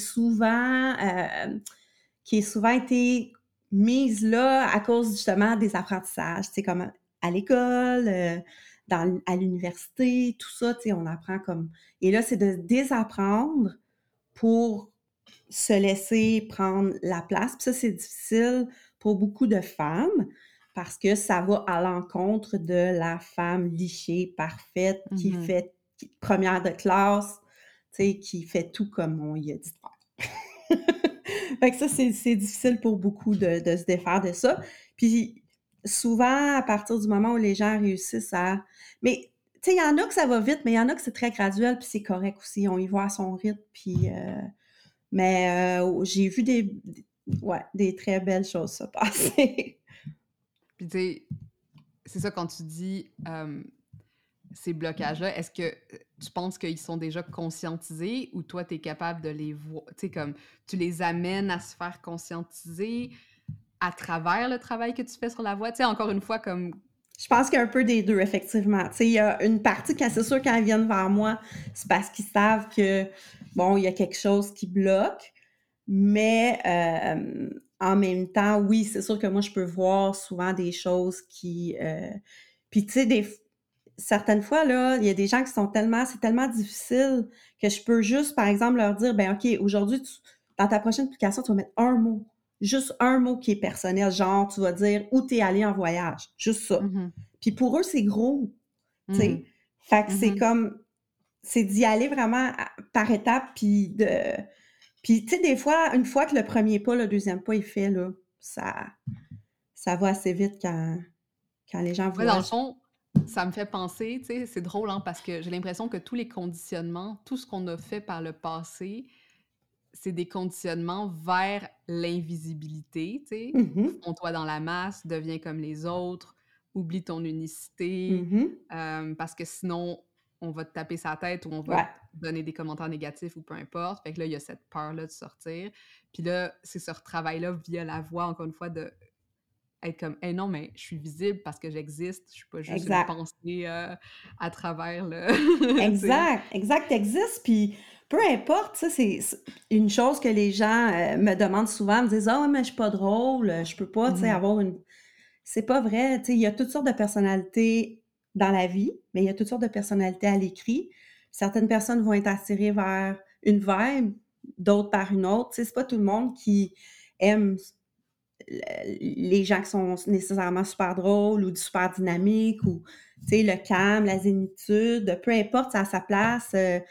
qui est souvent été mise là à cause justement des apprentissages, tu sais, comme à l'école, à l'université, tout ça, tu sais, on apprend comme... Et là, c'est de désapprendre pour se laisser prendre la place. Puis ça, c'est difficile pour beaucoup de femmes parce que ça va à l'encontre de la femme lichée, parfaite, qui Mmh. fait première de classe, tu sais, qui fait tout comme on lui a dit de faire. Fait que ça, c'est difficile pour beaucoup de se défaire de ça. Puis souvent, à partir du moment où les gens réussissent à... Mais tu sais, il y en a que ça va vite, mais il y en a que c'est très graduel, puis c'est correct aussi. On y va à son rythme, puis... Mais j'ai vu des très belles choses se passer. Puis tu sais, c'est ça quand tu dis, ces blocages-là, est-ce que, tu penses qu'ils sont déjà conscientisés ou toi, tu es capable de les voir, tu sais, comme tu les amènes à se faire conscientiser à travers le travail que tu fais sur la voix? Tu sais, encore une fois, comme Je pense qu'il y a un peu des deux, effectivement. Tu sais, il y a une partie, quand c'est sûr, quand ils viennent vers moi, c'est parce qu'ils savent que, bon, il y a quelque chose qui bloque. Mais en même temps, oui, c'est sûr que moi, je peux voir souvent des choses qui... Puis, tu sais, certaines fois, là, il y a des gens qui sont c'est tellement difficile que je peux juste, par exemple, leur dire, ben OK, aujourd'hui, dans ta prochaine publication, tu vas mettre un mot. Juste un mot qui est personnel. Genre, tu vas dire où t'es allé en voyage. Juste ça. mmh Puis pour eux, c'est gros, tu mh. sais. Fait que c'est Mmh. comme, c'est d'y aller vraiment par étapes, puis tu sais, des fois, une fois que le premier pas, le deuxième pas est fait, là, ça va assez vite quand les gens Ouais, dans voient. le fond, ça me fait penser, tu sais, c'est drôle, hein, parce que j'ai l'impression que tous les conditionnements, tout ce qu'on a fait par le passé, c'est des conditionnements vers l'invisibilité, tu sais. Mhm, Fonds-toi dans la masse, deviens comme les autres, oublie ton unicité, mhm, parce que sinon, on va te taper sa tête ou on va te ouais, donner des commentaires négatifs ou peu importe. Fait que là, il y a cette peur-là de sortir. Puis là, c'est ce retravail-là via la voix, encore une fois, de être comme: «Hey, non, mais je suis visible parce que j'existe, je suis pas juste une exact. pensée, à travers le» tu sais? Exact, exact, existe, puis peu importe, tu sais, c'est une chose que les gens me demandent souvent, me disent: «Ah ouais, mais je suis pas drôle, je peux pas, tu sais, Mmh. avoir une...» C'est pas vrai, tu sais, il y a toutes sortes de personnalités dans la vie, mais il y a toutes sortes de personnalités à l'écrit. Certaines personnes vont être attirées vers une vibe, d'autres par une autre. Tu sais, c'est pas tout le monde qui aime les gens qui sont nécessairement super drôles ou super dynamiques ou, tu sais, le calme, la zénitude, peu importe, ça a sa place.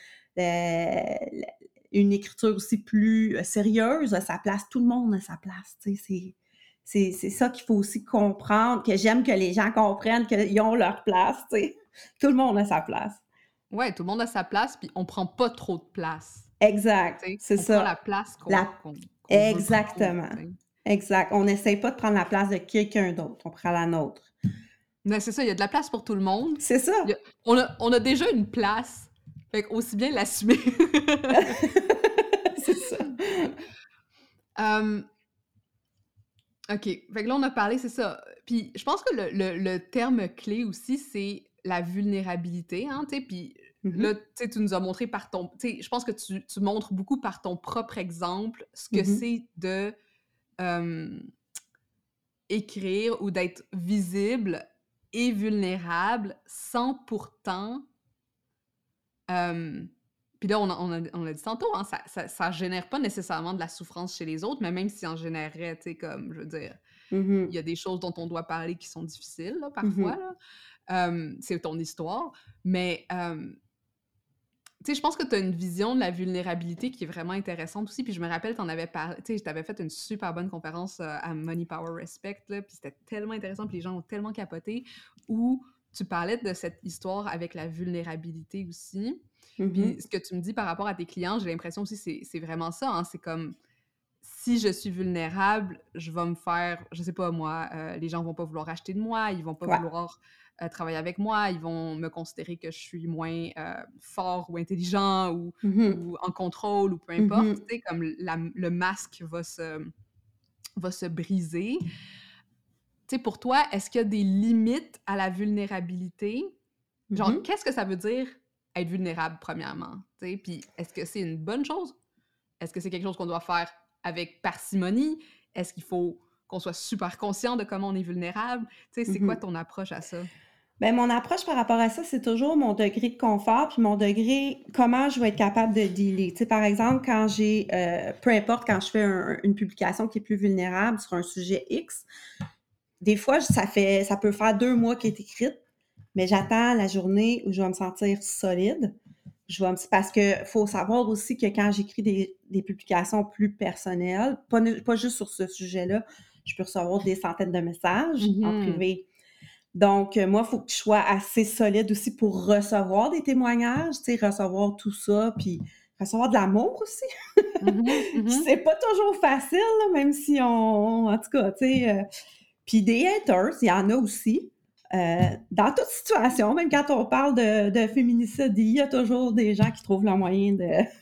Une écriture aussi plus sérieuse a sa place. Tout le monde a sa place, tu sais, c'est ça qu'il faut aussi comprendre, que j'aime que les gens comprennent qu'ils ont leur place, tu sais. Tout le monde a sa place. Ouais, tout le monde a sa place, puis on prend pas trop de place. Exact, Tu sais, c'est on prend la ça. place La... qu'on veut prendre. Exactement. Tu sais. Exact. On n'essaye pas de prendre la place de quelqu'un d'autre. On prend la nôtre. Mais c'est ça, il y a de la place pour tout le monde. C'est ça. On a déjà une place. Fait qu'aussi bien l'assumer. C'est ça. OK. Fait que là, on a parlé, c'est ça. Puis je pense que le terme clé aussi, c'est la vulnérabilité, hein, tu sais. Puis là, tu sais, tu nous as montré par ton... Tu sais, je pense que tu montres beaucoup par ton propre exemple ce que c'est de écrire ou d'être visible et vulnérable sans pourtant... puis là, on l'a dit tantôt, hein, ça génère pas nécessairement de la souffrance chez les autres, mais même si en générerait, tu sais, comme, je veux dire, il y a des choses dont on doit parler qui sont difficiles, là, parfois, là. C'est ton histoire, mais... tu sais, je pense que tu as une vision de la vulnérabilité qui est vraiment intéressante aussi. Puis je me rappelle, t'en avais parlé, tu sais, je t'avais fait une super bonne conférence à Money Power Respect, là, puis c'était tellement intéressant, puis les gens ont tellement capoté, où tu parlais de cette histoire avec la vulnérabilité aussi. Puis ce que tu me dis par rapport à tes clients, j'ai l'impression aussi c'est vraiment ça, hein, c'est comme si je suis vulnérable, je vais me faire, je sais pas moi, les gens vont pas vouloir acheter de moi, ils vont pas vouloir travailler avec moi, ils vont me considérer que je suis moins fort ou intelligent ou en contrôle ou peu importe, tu sais, comme le masque va se briser. Tu sais, pour toi, est-ce qu'il y a des limites à la vulnérabilité? Genre, qu'est-ce que ça veut dire être vulnérable, premièrement? Tu sais, puis est-ce que c'est une bonne chose? Est-ce que c'est quelque chose qu'on doit faire avec parcimonie? Est-ce qu'il faut qu'on soit super conscient de comment on est vulnérable? Tu sais, c'est quoi ton approche à ça? Ben, mon approche par rapport à ça, c'est toujours mon degré de confort, puis mon degré, comment je vais être capable de dealer. Tu sais, par exemple, quand j'ai, peu importe, quand je fais une publication qui est plus vulnérable sur un sujet X, des fois, ça peut faire 2 mois qu'elle est écrite, mais j'attends la journée où je vais me sentir solide. Parce que faut savoir aussi que quand j'écris des publications plus personnelles, pas juste sur ce sujet-là, je peux recevoir des centaines de messages en privé. Donc, moi, il faut que je sois assez solide aussi pour recevoir des témoignages, tu sais, recevoir tout ça, puis recevoir de l'amour aussi. C'est pas toujours facile, là, même si en tout cas, tu sais, puis des haters, il y en a aussi. Dans toute situation, même quand on parle de féminicide, il y a toujours des gens qui trouvent le moyen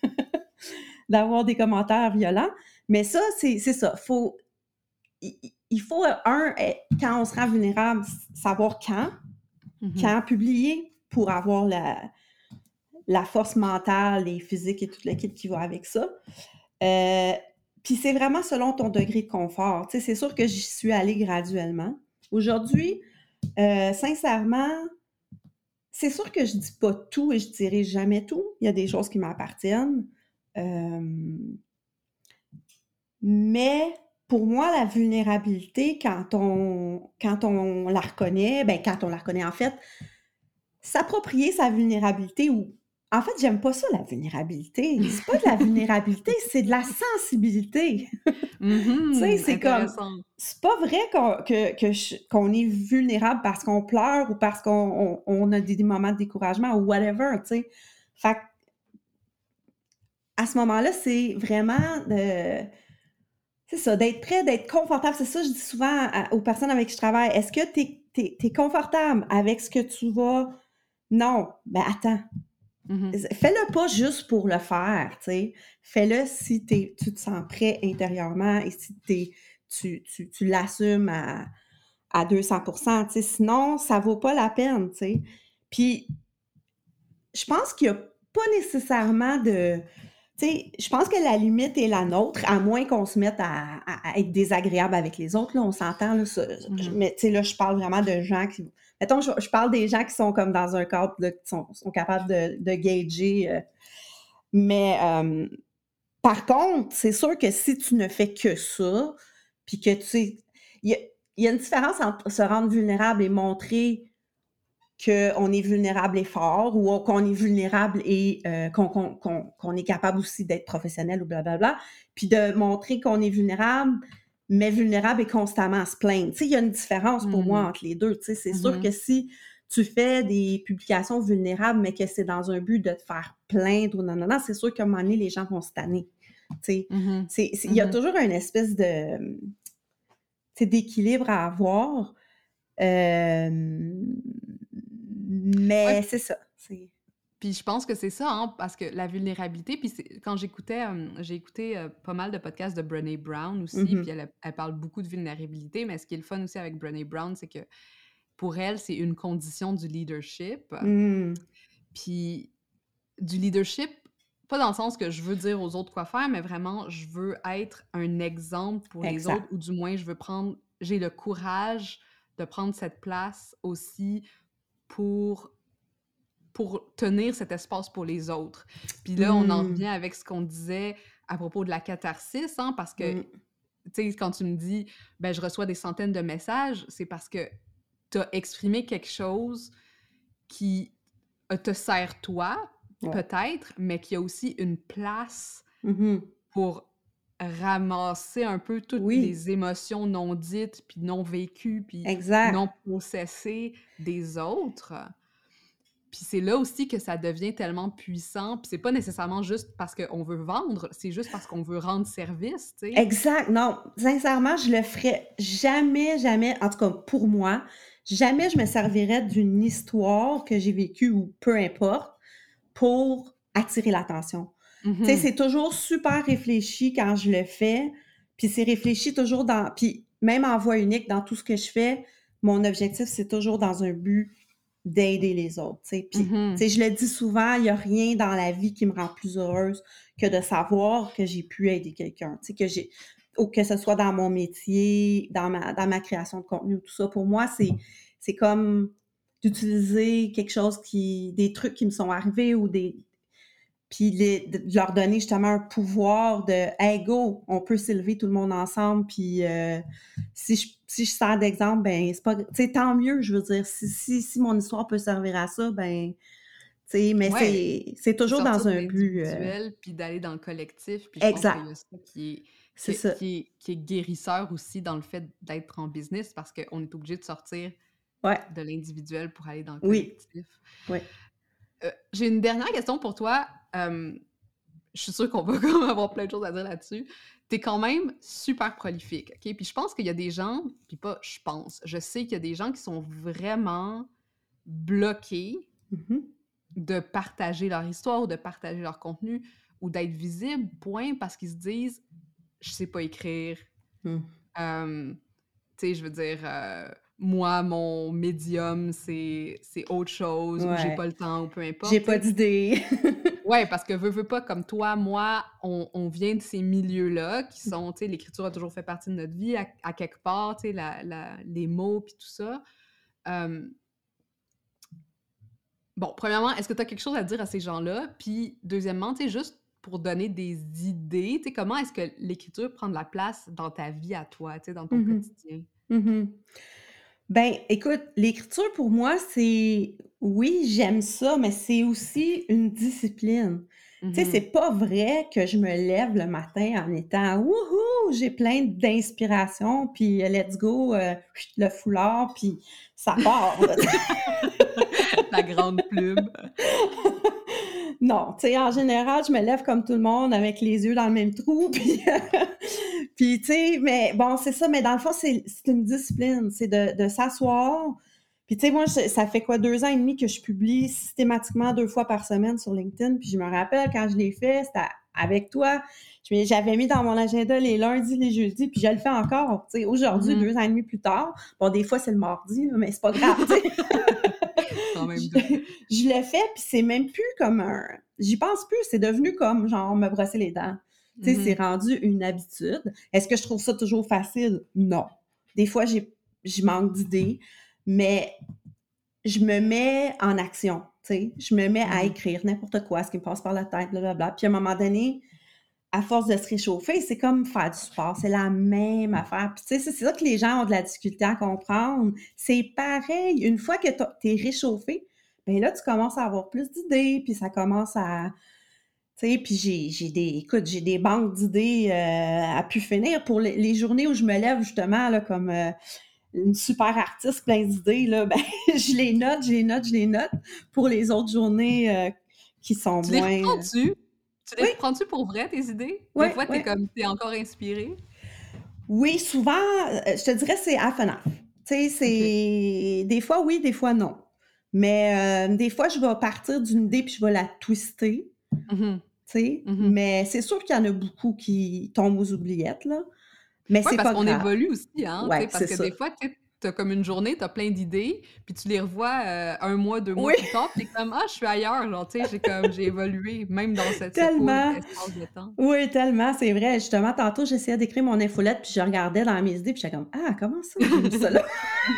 d'avoir des commentaires violents. Mais ça, c'est ça. Il faut, quand on se rend vulnérable, savoir quand publier pour avoir la force mentale et physique et toute l'équipe qui va avec ça. Puis c'est vraiment selon ton degré de confort. Tu sais, c'est sûr que j'y suis allée graduellement. Aujourd'hui, sincèrement, c'est sûr que je dis pas tout et je dirai jamais tout. Il y a des choses qui m'appartiennent. Mais pour moi, la vulnérabilité, quand on la reconnaît, quand on la reconnaît en fait, s'approprier sa vulnérabilité ou... En fait, j'aime pas ça, la vulnérabilité. C'est pas de la vulnérabilité, c'est de la sensibilité. Tu sais, c'est comme... C'est pas vrai qu'on est vulnérable parce qu'on pleure ou parce qu'on a des moments de découragement ou whatever, tu sais. Fait à ce moment-là, c'est vraiment... c'est ça, d'être prêt, d'être confortable. C'est ça, je dis souvent aux personnes avec qui je travaille. Est-ce que t'es confortable avec ce que tu vas... Non, ben attends. Fais-le pas juste pour le faire, tu sais. Fais-le si tu te sens prêt intérieurement et si tu l'assumes à 200%, tu sais. Sinon, ça vaut pas la peine, tu sais. Puis, je pense qu'il y a pas nécessairement de... Tu sais, je pense que la limite est la nôtre, à moins qu'on se mette à être désagréable avec les autres, là, on s'entend, là, mais tu sais, là, je parle vraiment de gens qui... Mettons, je parle des gens qui sont comme dans un cadre, là, qui sont capables de gager. Mais par contre, c'est sûr que si tu ne fais que ça, puis que tu sais, il y a une différence entre se rendre vulnérable et montrer qu'on est vulnérable et fort, ou qu'on est vulnérable et qu'on est capable aussi d'être professionnel ou blablabla, puis de montrer qu'on est vulnérable, mais vulnérable et constamment se plaindre. Tu sais, il y a une différence pour moi entre les deux. Tu sais, c'est sûr que si tu fais des publications vulnérables, mais que c'est dans un but de te faire plaindre ou non, c'est sûr qu'à un moment donné, les gens vont se tanner. Tu sais, il y a toujours une espèce de, d'équilibre à avoir. Mais Ouais, c'est ça. puis je pense que c'est ça, hein, parce que la vulnérabilité, puis quand j'écoutais, j'ai écouté pas mal de podcasts de Brené Brown aussi, puis Mhm. elle parle beaucoup de vulnérabilité, mais ce qui est le fun aussi avec Brené Brown, c'est que pour elle, c'est une condition du leadership. Mm. Puis du leadership, pas dans le sens que je veux dire aux autres quoi faire, mais vraiment, je veux être un exemple pour les autres, Exact. ou du moins, j'ai le courage de prendre cette place aussi pour tenir cet espace pour les autres. Puis là, on en revient Mm. avec ce qu'on disait à propos de la catharsis, hein, parce que, Mm. tu sais, quand tu me dis, ben, je reçois des centaines de messages, c'est parce que tu as exprimé quelque chose qui te sert toi, Ouais. peut-être, mais qui a aussi une place Mhm. pour ramasser un peu toutes Oui, les émotions non dites, puis non vécues, puis non exact. processées des autres. Puis c'est là aussi que ça devient tellement puissant, puis c'est pas nécessairement juste parce qu'on veut vendre, c'est juste parce qu'on veut rendre service, tu sais? Exact. Non, sincèrement, je le ferais jamais, jamais, en tout cas pour moi, jamais je me servirais d'une histoire que j'ai vécue ou peu importe pour attirer l'attention. Tu sais, Mhm. c'est toujours super réfléchi quand je le fais, puis c'est réfléchi toujours puis même en voix unique, dans tout ce que je fais, mon objectif, c'est toujours dans un but d'aider les autres, tu sais. Puis, tu Mhm. sais, je le dis souvent, il y a rien dans la vie qui me rend plus heureuse que de savoir que j'ai pu aider quelqu'un, tu sais, ou que ce soit dans mon métier, dans ma création de contenu ou tout ça. Pour moi, c'est comme d'utiliser des trucs qui me sont arrivés ou puis de leur donner justement un pouvoir de hey go, on peut s'élever tout le monde ensemble, puis si je sers d'exemple, ben c'est pas, tu sais, tant mieux, je veux dire, si mon histoire peut servir à ça, ben, tu sais, mais Ouais, c'est c'est toujours sortir dans de un but l'individuel, puis d'aller dans le collectif, puis je pense qu'il exact, y a ça c'est ça, qui est guérisseur aussi dans le fait d'être en business, parce qu'on est obligé de sortir ouais, de l'individuel pour aller dans le oui, collectif. oui. J'ai une dernière question pour toi. Je suis sûre qu'on va comme avoir plein de choses à dire là-dessus. T'es quand même super prolifique, OK? Puis je pense qu'il y a des gens, puis pas je pense, je sais qu'il y a des gens qui sont vraiment bloqués Mhm. de partager leur histoire ou de partager leur contenu ou d'être visible, point, parce qu'ils se disent « je sais pas écrire Mm. ». Tu sais, je veux dire, moi, mon médium, c'est autre chose, ou j'ai Ouais, pas le temps, ou peu j'ai importe, tu pas sais. d'idée. Ouais, parce que veux pas, comme toi, moi, on vient de ces milieux-là qui sont, tu sais, l'écriture a toujours fait partie de notre vie à quelque part, tu sais, les mots puis tout ça. Hem, bon, premièrement, est-ce que tu as quelque chose à dire à ces gens-là? Puis deuxièmement, tu sais, juste pour donner des idées, tu sais, comment est-ce que l'écriture prend de la place dans ta vie à toi, tu sais, dans ton Mhm. quotidien? Mhm. Ben, écoute, l'écriture pour moi, oui, j'aime ça, mais c'est aussi une discipline. Tu sais, c'est Mhm. pas vrai que je me lève le matin en étant wouhou, j'ai plein d'inspiration, puis let's go, le foulard, puis ça part, là. La grande plume. Non, tu sais, en général, je me lève comme tout le monde avec les yeux dans le même trou, puis tu sais, mais bon, c'est ça, mais dans le fond, c'est une discipline, c'est de s'asseoir. Puis tu sais, moi, ça fait quoi, 2 ans et demi que je publie systématiquement 2 fois par semaine sur LinkedIn, puis je me rappelle quand je l'ai fait, c'était avec toi. J'avais mis dans mon agenda les lundis, les jeudis, puis je le fais encore, tu sais, aujourd'hui, Mhm. 2 ans et demi plus tard. Bon, des fois, c'est le mardi, là, mais c'est pas grave, tu sais. Quand je, même deux. je le fais, puis c'est même plus comme j'y pense plus, c'est devenu comme, genre, me brosser les dents. Tu sais, c'est Mhm. rendu une habitude. Est-ce que je trouve ça toujours facile? Non. Des fois, je manque d'idées, mais je me mets en action, tu sais. Je me mets à Mhm. écrire n'importe quoi, ce qui me passe par la tête, blablabla. Puis à un moment donné, à force de se réchauffer, c'est comme faire du sport, c'est la même affaire. Puis tu sais, c'est ça que les gens ont de la difficulté à comprendre. C'est pareil, une fois que t'es réchauffé, ben là, tu commences à avoir plus d'idées, puis ça commence à... Tu sais, puis j'ai des banques d'idées à pu finir pour les journées où je me lève justement, là, comme une super artiste, plein d'idées, là, ben, je les note pour les autres journées qui sont Tu les moins... reprends-tu? Tu les Oui, reprends-tu pour vrai, tes idées? oui, Des fois, oui. t'es encore inspirée? Oui, souvent, je te dirais c'est half and half. Tu sais, OK. c'est des fois oui, des fois non. Mais des fois, je vais partir d'une idée puis je vais la twister, Mhm. tu sais. Mhm. Mais c'est sûr qu'il y en a beaucoup qui tombent aux oubliettes, là. Mais Ouais, c'est parce pas qu'on grave. évolue aussi, hein, tu Ouais, sais, parce c'est que ça. des fois, tu sais, t'as comme une journée, t'as plein d'idées, puis tu les revois 1 mois, 2 mois Oui, plus tard, puis t'es comme: «Ah, je suis ailleurs», genre, tu sais, j'ai évolué, même dans ce court tellement. espace de temps. Oui, tellement, c'est vrai. Justement, tantôt, j'essayais d'écrire mon infolette puis je regardais dans mes idées puis j'étais comme: «Ah, comment ça j'ai mis ça là?»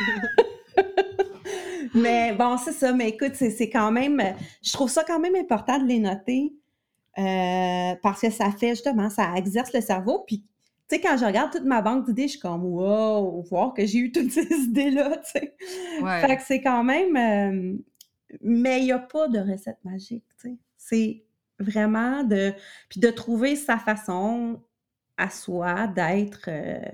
Mais bon, c'est ça. Mais écoute, c'est quand même, je trouve ça quand même important de les noter, parce que ça fait justement, ça exerce le cerveau. Puis, tu sais, quand je regarde toute ma banque d'idées, je suis comme, wow, voir que j'ai eu toutes ces idées-là, tu sais. Fait Ouais. que c'est quand même, mais il n'y a pas de recette magique, tu sais. C'est vraiment puis de trouver sa façon à soi d'être,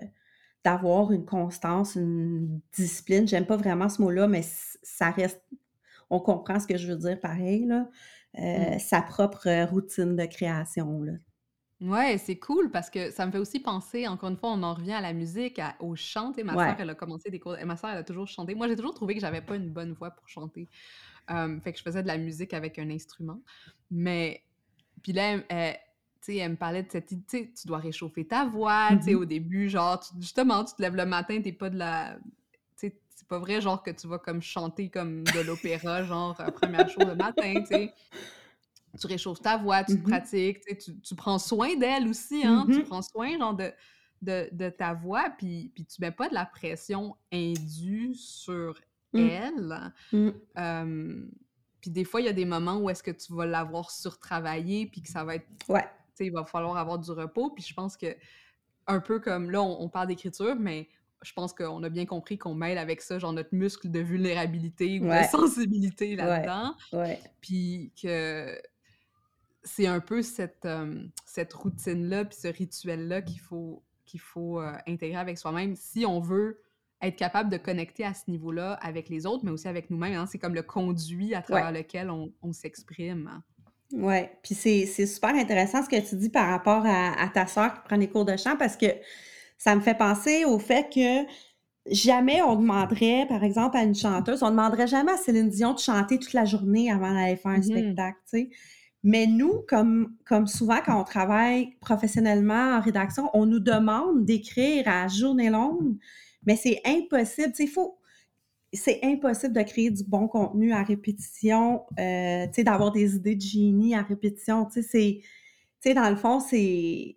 d'avoir une constance, une discipline. J'aime pas vraiment ce mot-là, mais ça reste, on comprend ce que je veux dire pareil, là. Mmh. Sa propre routine de création, là. Ouais, c'est cool parce que ça me fait aussi penser, encore une fois, on en revient à la musique, au chant, tu sais, ma sœur, Ouais. elle a commencé des cours ma sœur, elle a toujours chanté. Moi, j'ai toujours trouvé que j'avais pas une bonne voix pour chanter, fait que je faisais de la musique avec un instrument, mais puis là, tu sais, elle me parlait de cette idée, tu sais, tu dois réchauffer ta voix, tu sais, Mmh. au début, genre, justement, tu te lèves le matin, tu pas de la tu sais, c'est pas vrai, genre, que tu vas comme chanter comme de l'opéra, genre, 1re chose le matin, tu sais. Tu réchauffes ta voix, tu te Mmh. pratiques, tu sais, tu prends soin d'elle aussi, hein, tu Mmh. prends soin, genre, de ta voix, puis tu mets pas de la pression indue sur Mmh. elle. Mmh. Hem, puis des fois, il y a des moments où est-ce que tu vas l'avoir surtravaillé, puis que ça va être Ouais. tu sais, il va falloir avoir du repos, puis je pense que un peu comme là, on parle d'écriture, mais je pense qu'on a bien compris qu'on mêle avec ça, genre, notre muscle de vulnérabilité ou de Ouais. sensibilité Ouais. là-dedans, Ouais. puis que c'est un peu cette routine-là, puis ce rituel-là qu'il faut intégrer avec soi-même si on veut être capable de connecter à ce niveau-là avec les autres, mais aussi avec nous-mêmes, hein. C'est comme le conduit à Ouais. travers lequel on s'exprime. Ouais, puis c'est super intéressant ce que tu dis par rapport à ta sœur qui prend des cours de chant parce que ça me fait penser au fait que jamais on demanderait, par exemple, à une chanteuse, on demanderait jamais à Céline Dion de chanter toute la journée avant d'aller faire un Mmh. spectacle, tu sais? Mais nous, comme souvent quand on travaille professionnellement en rédaction, on nous demande d'écrire à journée longue, mais c'est impossible, tu sais, c'est impossible de créer du bon contenu à répétition, tu sais, d'avoir des idées de génie à répétition, tu sais, tu sais, dans le fond, c'est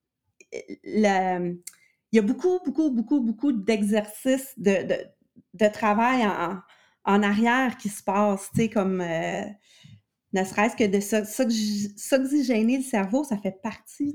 le il y a beaucoup, beaucoup, beaucoup, beaucoup d'exercices de travail en arrière qui se passent, tu sais, comme, ne serait-ce que de s'oxygéner le cerveau, ça fait partie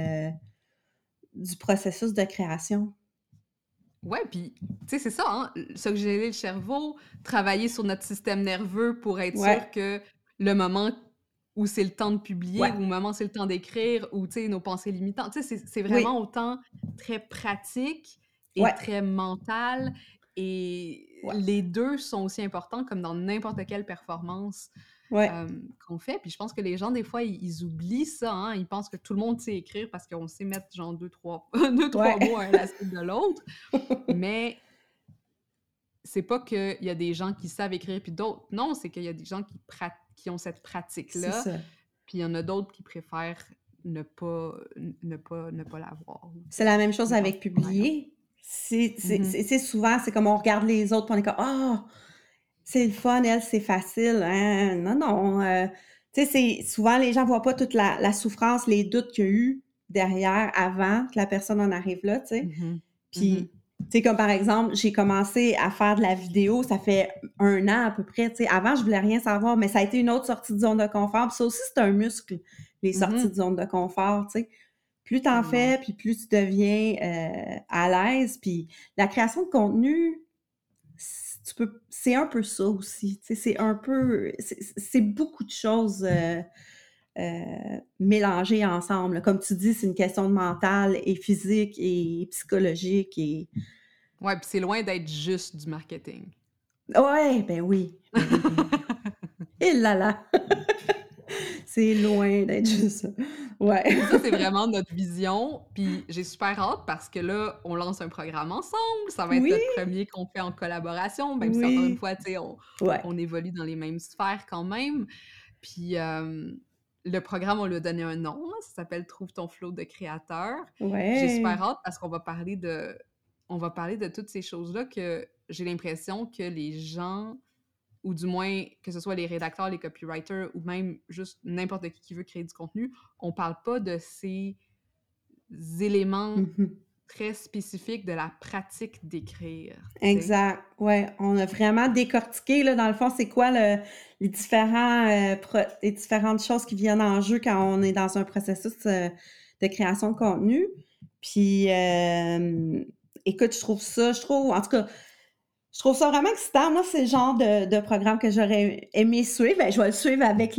du processus de création. Ouais, puis, tu sais, c'est ça, hein, s'oxygéner le cerveau, travailler sur notre système nerveux pour être Ouais, sûr que le moment où c'est le temps de publier, ouais, ou le moment où c'est le temps d'écrire, ou, tu sais, nos pensées limitantes, tu sais, c'est oui, vraiment autant très pratique et ouais, très mental, et ouais, les 2 sont aussi importants comme dans n'importe quelle performance ouais. qu'on fait. Puis je pense que les gens, des fois, ils oublient ça, hein. Ils pensent que tout le monde sait écrire parce qu'on sait mettre genre 2-3 2-3 Ouais. mots un à la suite de l'autre. Mais c'est pas qu'il y a des gens qui savent écrire puis d'autres non, c'est qu'il y a des gens qui ont cette C'est pratique-là, ça. puis il y en a d'autres qui préfèrent ne pas l'avoir, tu C'est sais. la même chose Je pense avec que c'est pareil, hein. publier. Mmh. C'est souvent, c'est comme on regarde les autres, puis on est comme: «Ah! C'est le fun, elle, c'est facile, hein». Non, non, tu sais, c'est souvent les gens voient pas toute la souffrance, les doutes qu'il y a eu derrière, avant que la personne en arrive là, tu sais. Mmh mh. Mmh. Puis, tu sais, comme par exemple, j'ai commencé à faire de la vidéo, ça fait 1 an à peu près, tu sais. Avant, je voulais rien savoir, mais ça a été une autre sortie de zone de confort. Puis ça aussi, c'est un muscle, les sorties Mmh. de zone de confort, tu sais. Plus tu en Tellement. fais, puis plus tu deviens, à l'aise. Puis la création de contenu, c'est un peu ça aussi, tu sais, c'est un peu c'est beaucoup de choses, mélangées ensemble. Comme tu dis, c'est une question de mental et physique et psychologique et Ouais, puis c'est loin d'être juste du marketing. Ouais, ben oui. Et là là! C'est loin d'être juste ça. Ouais. Ça, c'est vraiment notre vision, puis j'ai super hâte parce que là, on lance un programme ensemble, ça va être Oui, notre premier qu'on fait en collaboration, même si encore une oui. fois, tu sais, Ouais. on évolue dans les mêmes sphères quand même. Puis le programme, on lui a donné un nom, là, ça s'appelle Trouve ton flow de créateur. Puis j'ai super Ouais. hâte parce qu'on va parler de toutes ces choses-là que j'ai l'impression que les gens, ou du moins que ce soit les rédacteurs, les copywriters, ou même juste n'importe qui veut créer du contenu, on parle pas de ces éléments Mhm. très spécifiques de la pratique d'écrire, tu sais. Exact. Ouais, on a vraiment décortiqué, là, dans le fond, c'est quoi les les différentes choses qui viennent en jeu quand on est dans un processus de création de contenu. Puis, écoute, en tout cas, je trouve ça vraiment excitant. Moi, c'est le genre de programme que j'aurais aimé suivre. Ben, je vais le suivre avec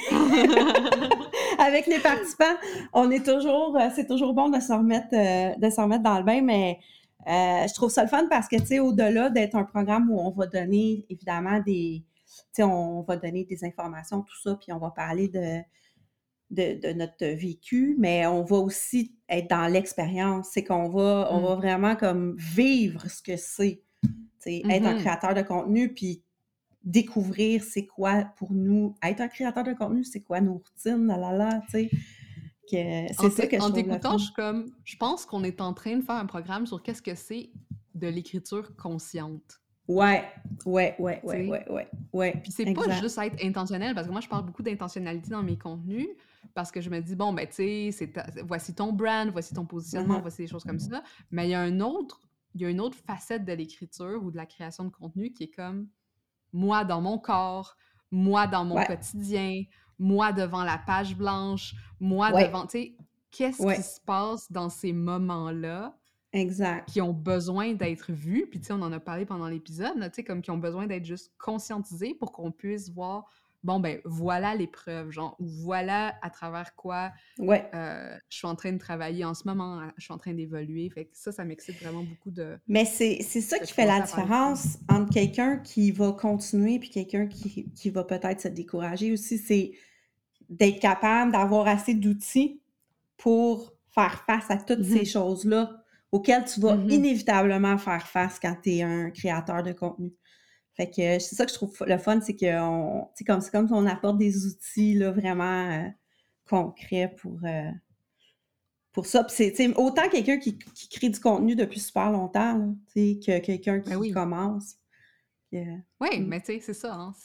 avec les participants. C'est toujours bon de se remettre dans le bain, mais je trouve ça le fun parce que, tu sais, au-delà d'être un programme où on va donner, évidemment, tu sais, on va donner des informations, tout ça, puis on va parler de notre vécu, mais on va aussi être dans l'expérience. C'est qu'on on va vraiment comme vivre ce que c'est, tu sais, être un créateur de contenu, puis découvrir c'est quoi pour nous être un créateur de contenu, c'est quoi nos routines, tu sais. C'est ça que je En trouve le t'écoutant, fun. je pense qu'on est en train de faire un programme sur qu'est-ce que c'est de l'écriture consciente, Ouais, tu sais. ouais, Puis c'est pas exact. juste être intentionnel, parce que moi, je parle beaucoup d'intentionnalité dans mes contenus, parce que je me dis, bon, ben, tu sais, voici ton brand, voici ton positionnement, voici des choses comme ça. Mais il y a une autre facette de l'écriture ou de la création de contenu qui est comme moi dans mon corps, moi dans mon Ouais, quotidien, moi devant la page blanche, moi ouais, devant, tu sais, qu'est-ce qui ouais, se passe dans ces moments-là exact. qui ont besoin d'être vus, puis tu sais, on en a parlé pendant l'épisode, là, tu sais, comme qui ont besoin d'être juste conscientisés pour qu'on puisse voir, bon, ben, voilà les preuves, genre, ou voilà à travers quoi Ouais. je suis en train de travailler en ce moment, je suis en train d'évoluer, fait que ça m'excite vraiment beaucoup Mais c'est ça de qui fait la commencer à parler de ça. différence entre quelqu'un qui va continuer puis quelqu'un qui va peut-être se décourager aussi, c'est d'être capable d'avoir assez d'outils pour faire face à toutes ces Mhm. choses-là auxquelles tu vas Mhm. inévitablement faire face quand tu es un créateur de contenu. Fait que c'est ça que je trouve le fun, c'est que c'est comme si on apporte des outils là, vraiment concrets pour ça. Puis c'est, tu sais, autant quelqu'un qui crée du contenu depuis super longtemps là, tu sais, que quelqu'un Ben qui oui. commence. Puis, Oui, mm. mais tu sais, c'est ça, hein,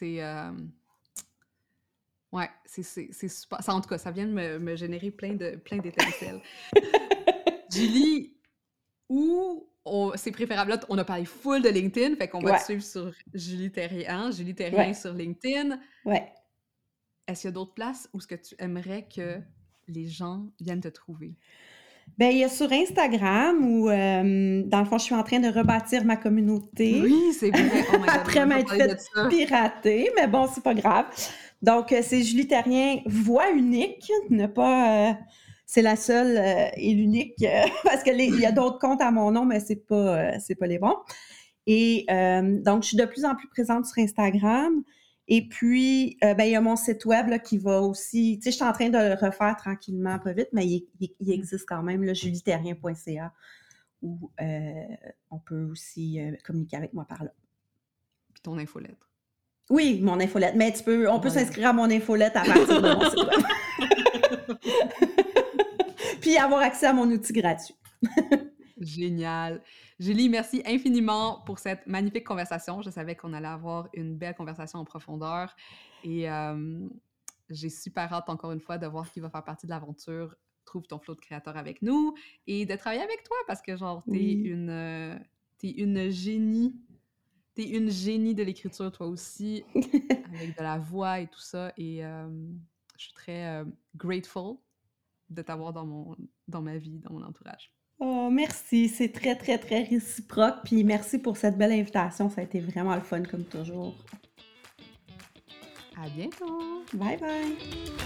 ouais, c'est super. Ça, en tout cas, ça vient de me générer plein d'étincelles. Julie, c'est préférable, là, on a parlé full de LinkedIn, fait qu'on va te Ouais, suivre sur Julie Terrien, Julie Terrien ouais, sur LinkedIn. ouais. Est-ce qu'il y a d'autres places où ce que tu aimerais que les gens viennent te trouver? Ben, il y a sur Instagram où, dans le fond, je suis en train de rebâtir ma communauté Oui, c'est vrai! Oh my God, on après n'a même pas m'être parlé de fait ça! pirater, mais bon, c'est pas grave. Donc, c'est Julie Terrien, voix unique, ne pas... c'est la seule et l'unique, parce il y a d'autres comptes à mon nom, mais c'est pas les bons. Et donc, je suis de plus en plus présente sur Instagram. Et puis, ben, il y a mon site web là, qui va aussi... Tu sais, je suis en train de le refaire tranquillement, pas vite, mais il existe quand même, là, julieterrien.ca, où on peut aussi communiquer avec moi par là. Puis ton infolettre. Oui, mon infolette. Mais on peut Voilà. s'inscrire à mon infolette à partir de mon site web. Puis avoir accès à mon outil gratuit. Génial. Julie, merci infiniment pour cette magnifique conversation. Je savais qu'on allait avoir une belle conversation en profondeur et j'ai super hâte, encore une fois, de voir qui va faire partie de l'aventure Trouve ton flow de créateur avec nous et de travailler avec toi parce que, genre, t'es Oui. une génie. T'es une génie de l'écriture, toi aussi, avec de la voix et tout ça. Et je suis très grateful de t'avoir dans ma vie, dans mon entourage. Oh, merci. C'est très, très, très réciproque. Puis merci pour cette belle invitation. Ça a été vraiment le fun, comme toujours. À bientôt! Bye bye!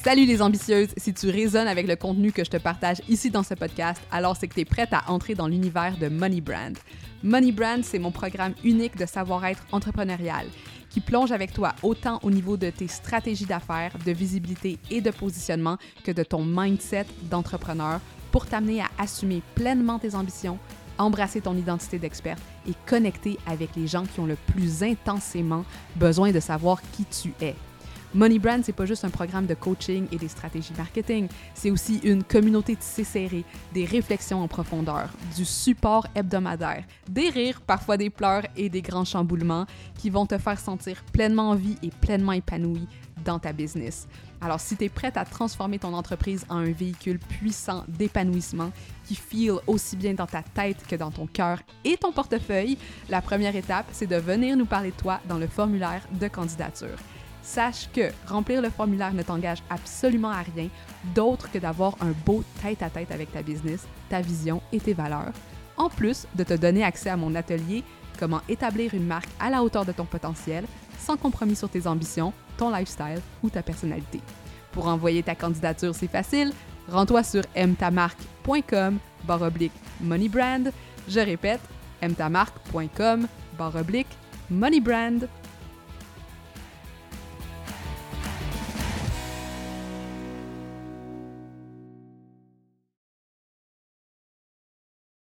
Salut les ambitieuses! Si tu résonnes avec le contenu que je te partage ici dans ce podcast, alors c'est que tu es prête à entrer dans l'univers de Money Brand. Money Brand, c'est mon programme unique de savoir-être entrepreneurial qui plonge avec toi autant au niveau de tes stratégies d'affaires, de visibilité et de positionnement que de ton mindset d'entrepreneur pour t'amener à assumer pleinement tes ambitions, embrasser ton identité d'experte et connecter avec les gens qui ont le plus intensément besoin de savoir qui tu es. Money Brand, c'est pas juste un programme de coaching et des stratégies marketing, c'est aussi une communauté tissée serrée, des réflexions en profondeur, du support hebdomadaire, des rires, parfois des pleurs et des grands chamboulements qui vont te faire sentir pleinement en vie et pleinement épanoui dans ta business. Alors, si tu es prête à transformer ton entreprise en un véhicule puissant d'épanouissement qui feel aussi bien dans ta tête que dans ton cœur et ton portefeuille, la première étape, c'est de venir nous parler de toi dans le formulaire de candidature. Sache que remplir le formulaire ne t'engage absolument à rien d'autre que d'avoir un beau tête-à-tête avec ta business, ta vision et tes valeurs, en plus de te donner accès à mon atelier « Comment établir une marque à la hauteur de ton potentiel, sans compromis sur tes ambitions, ton lifestyle ou ta personnalité. » Pour envoyer ta candidature, c'est facile. Rends-toi sur aimetamarque.com/moneybrand. Je répète, aimetamarque.com/moneybrand.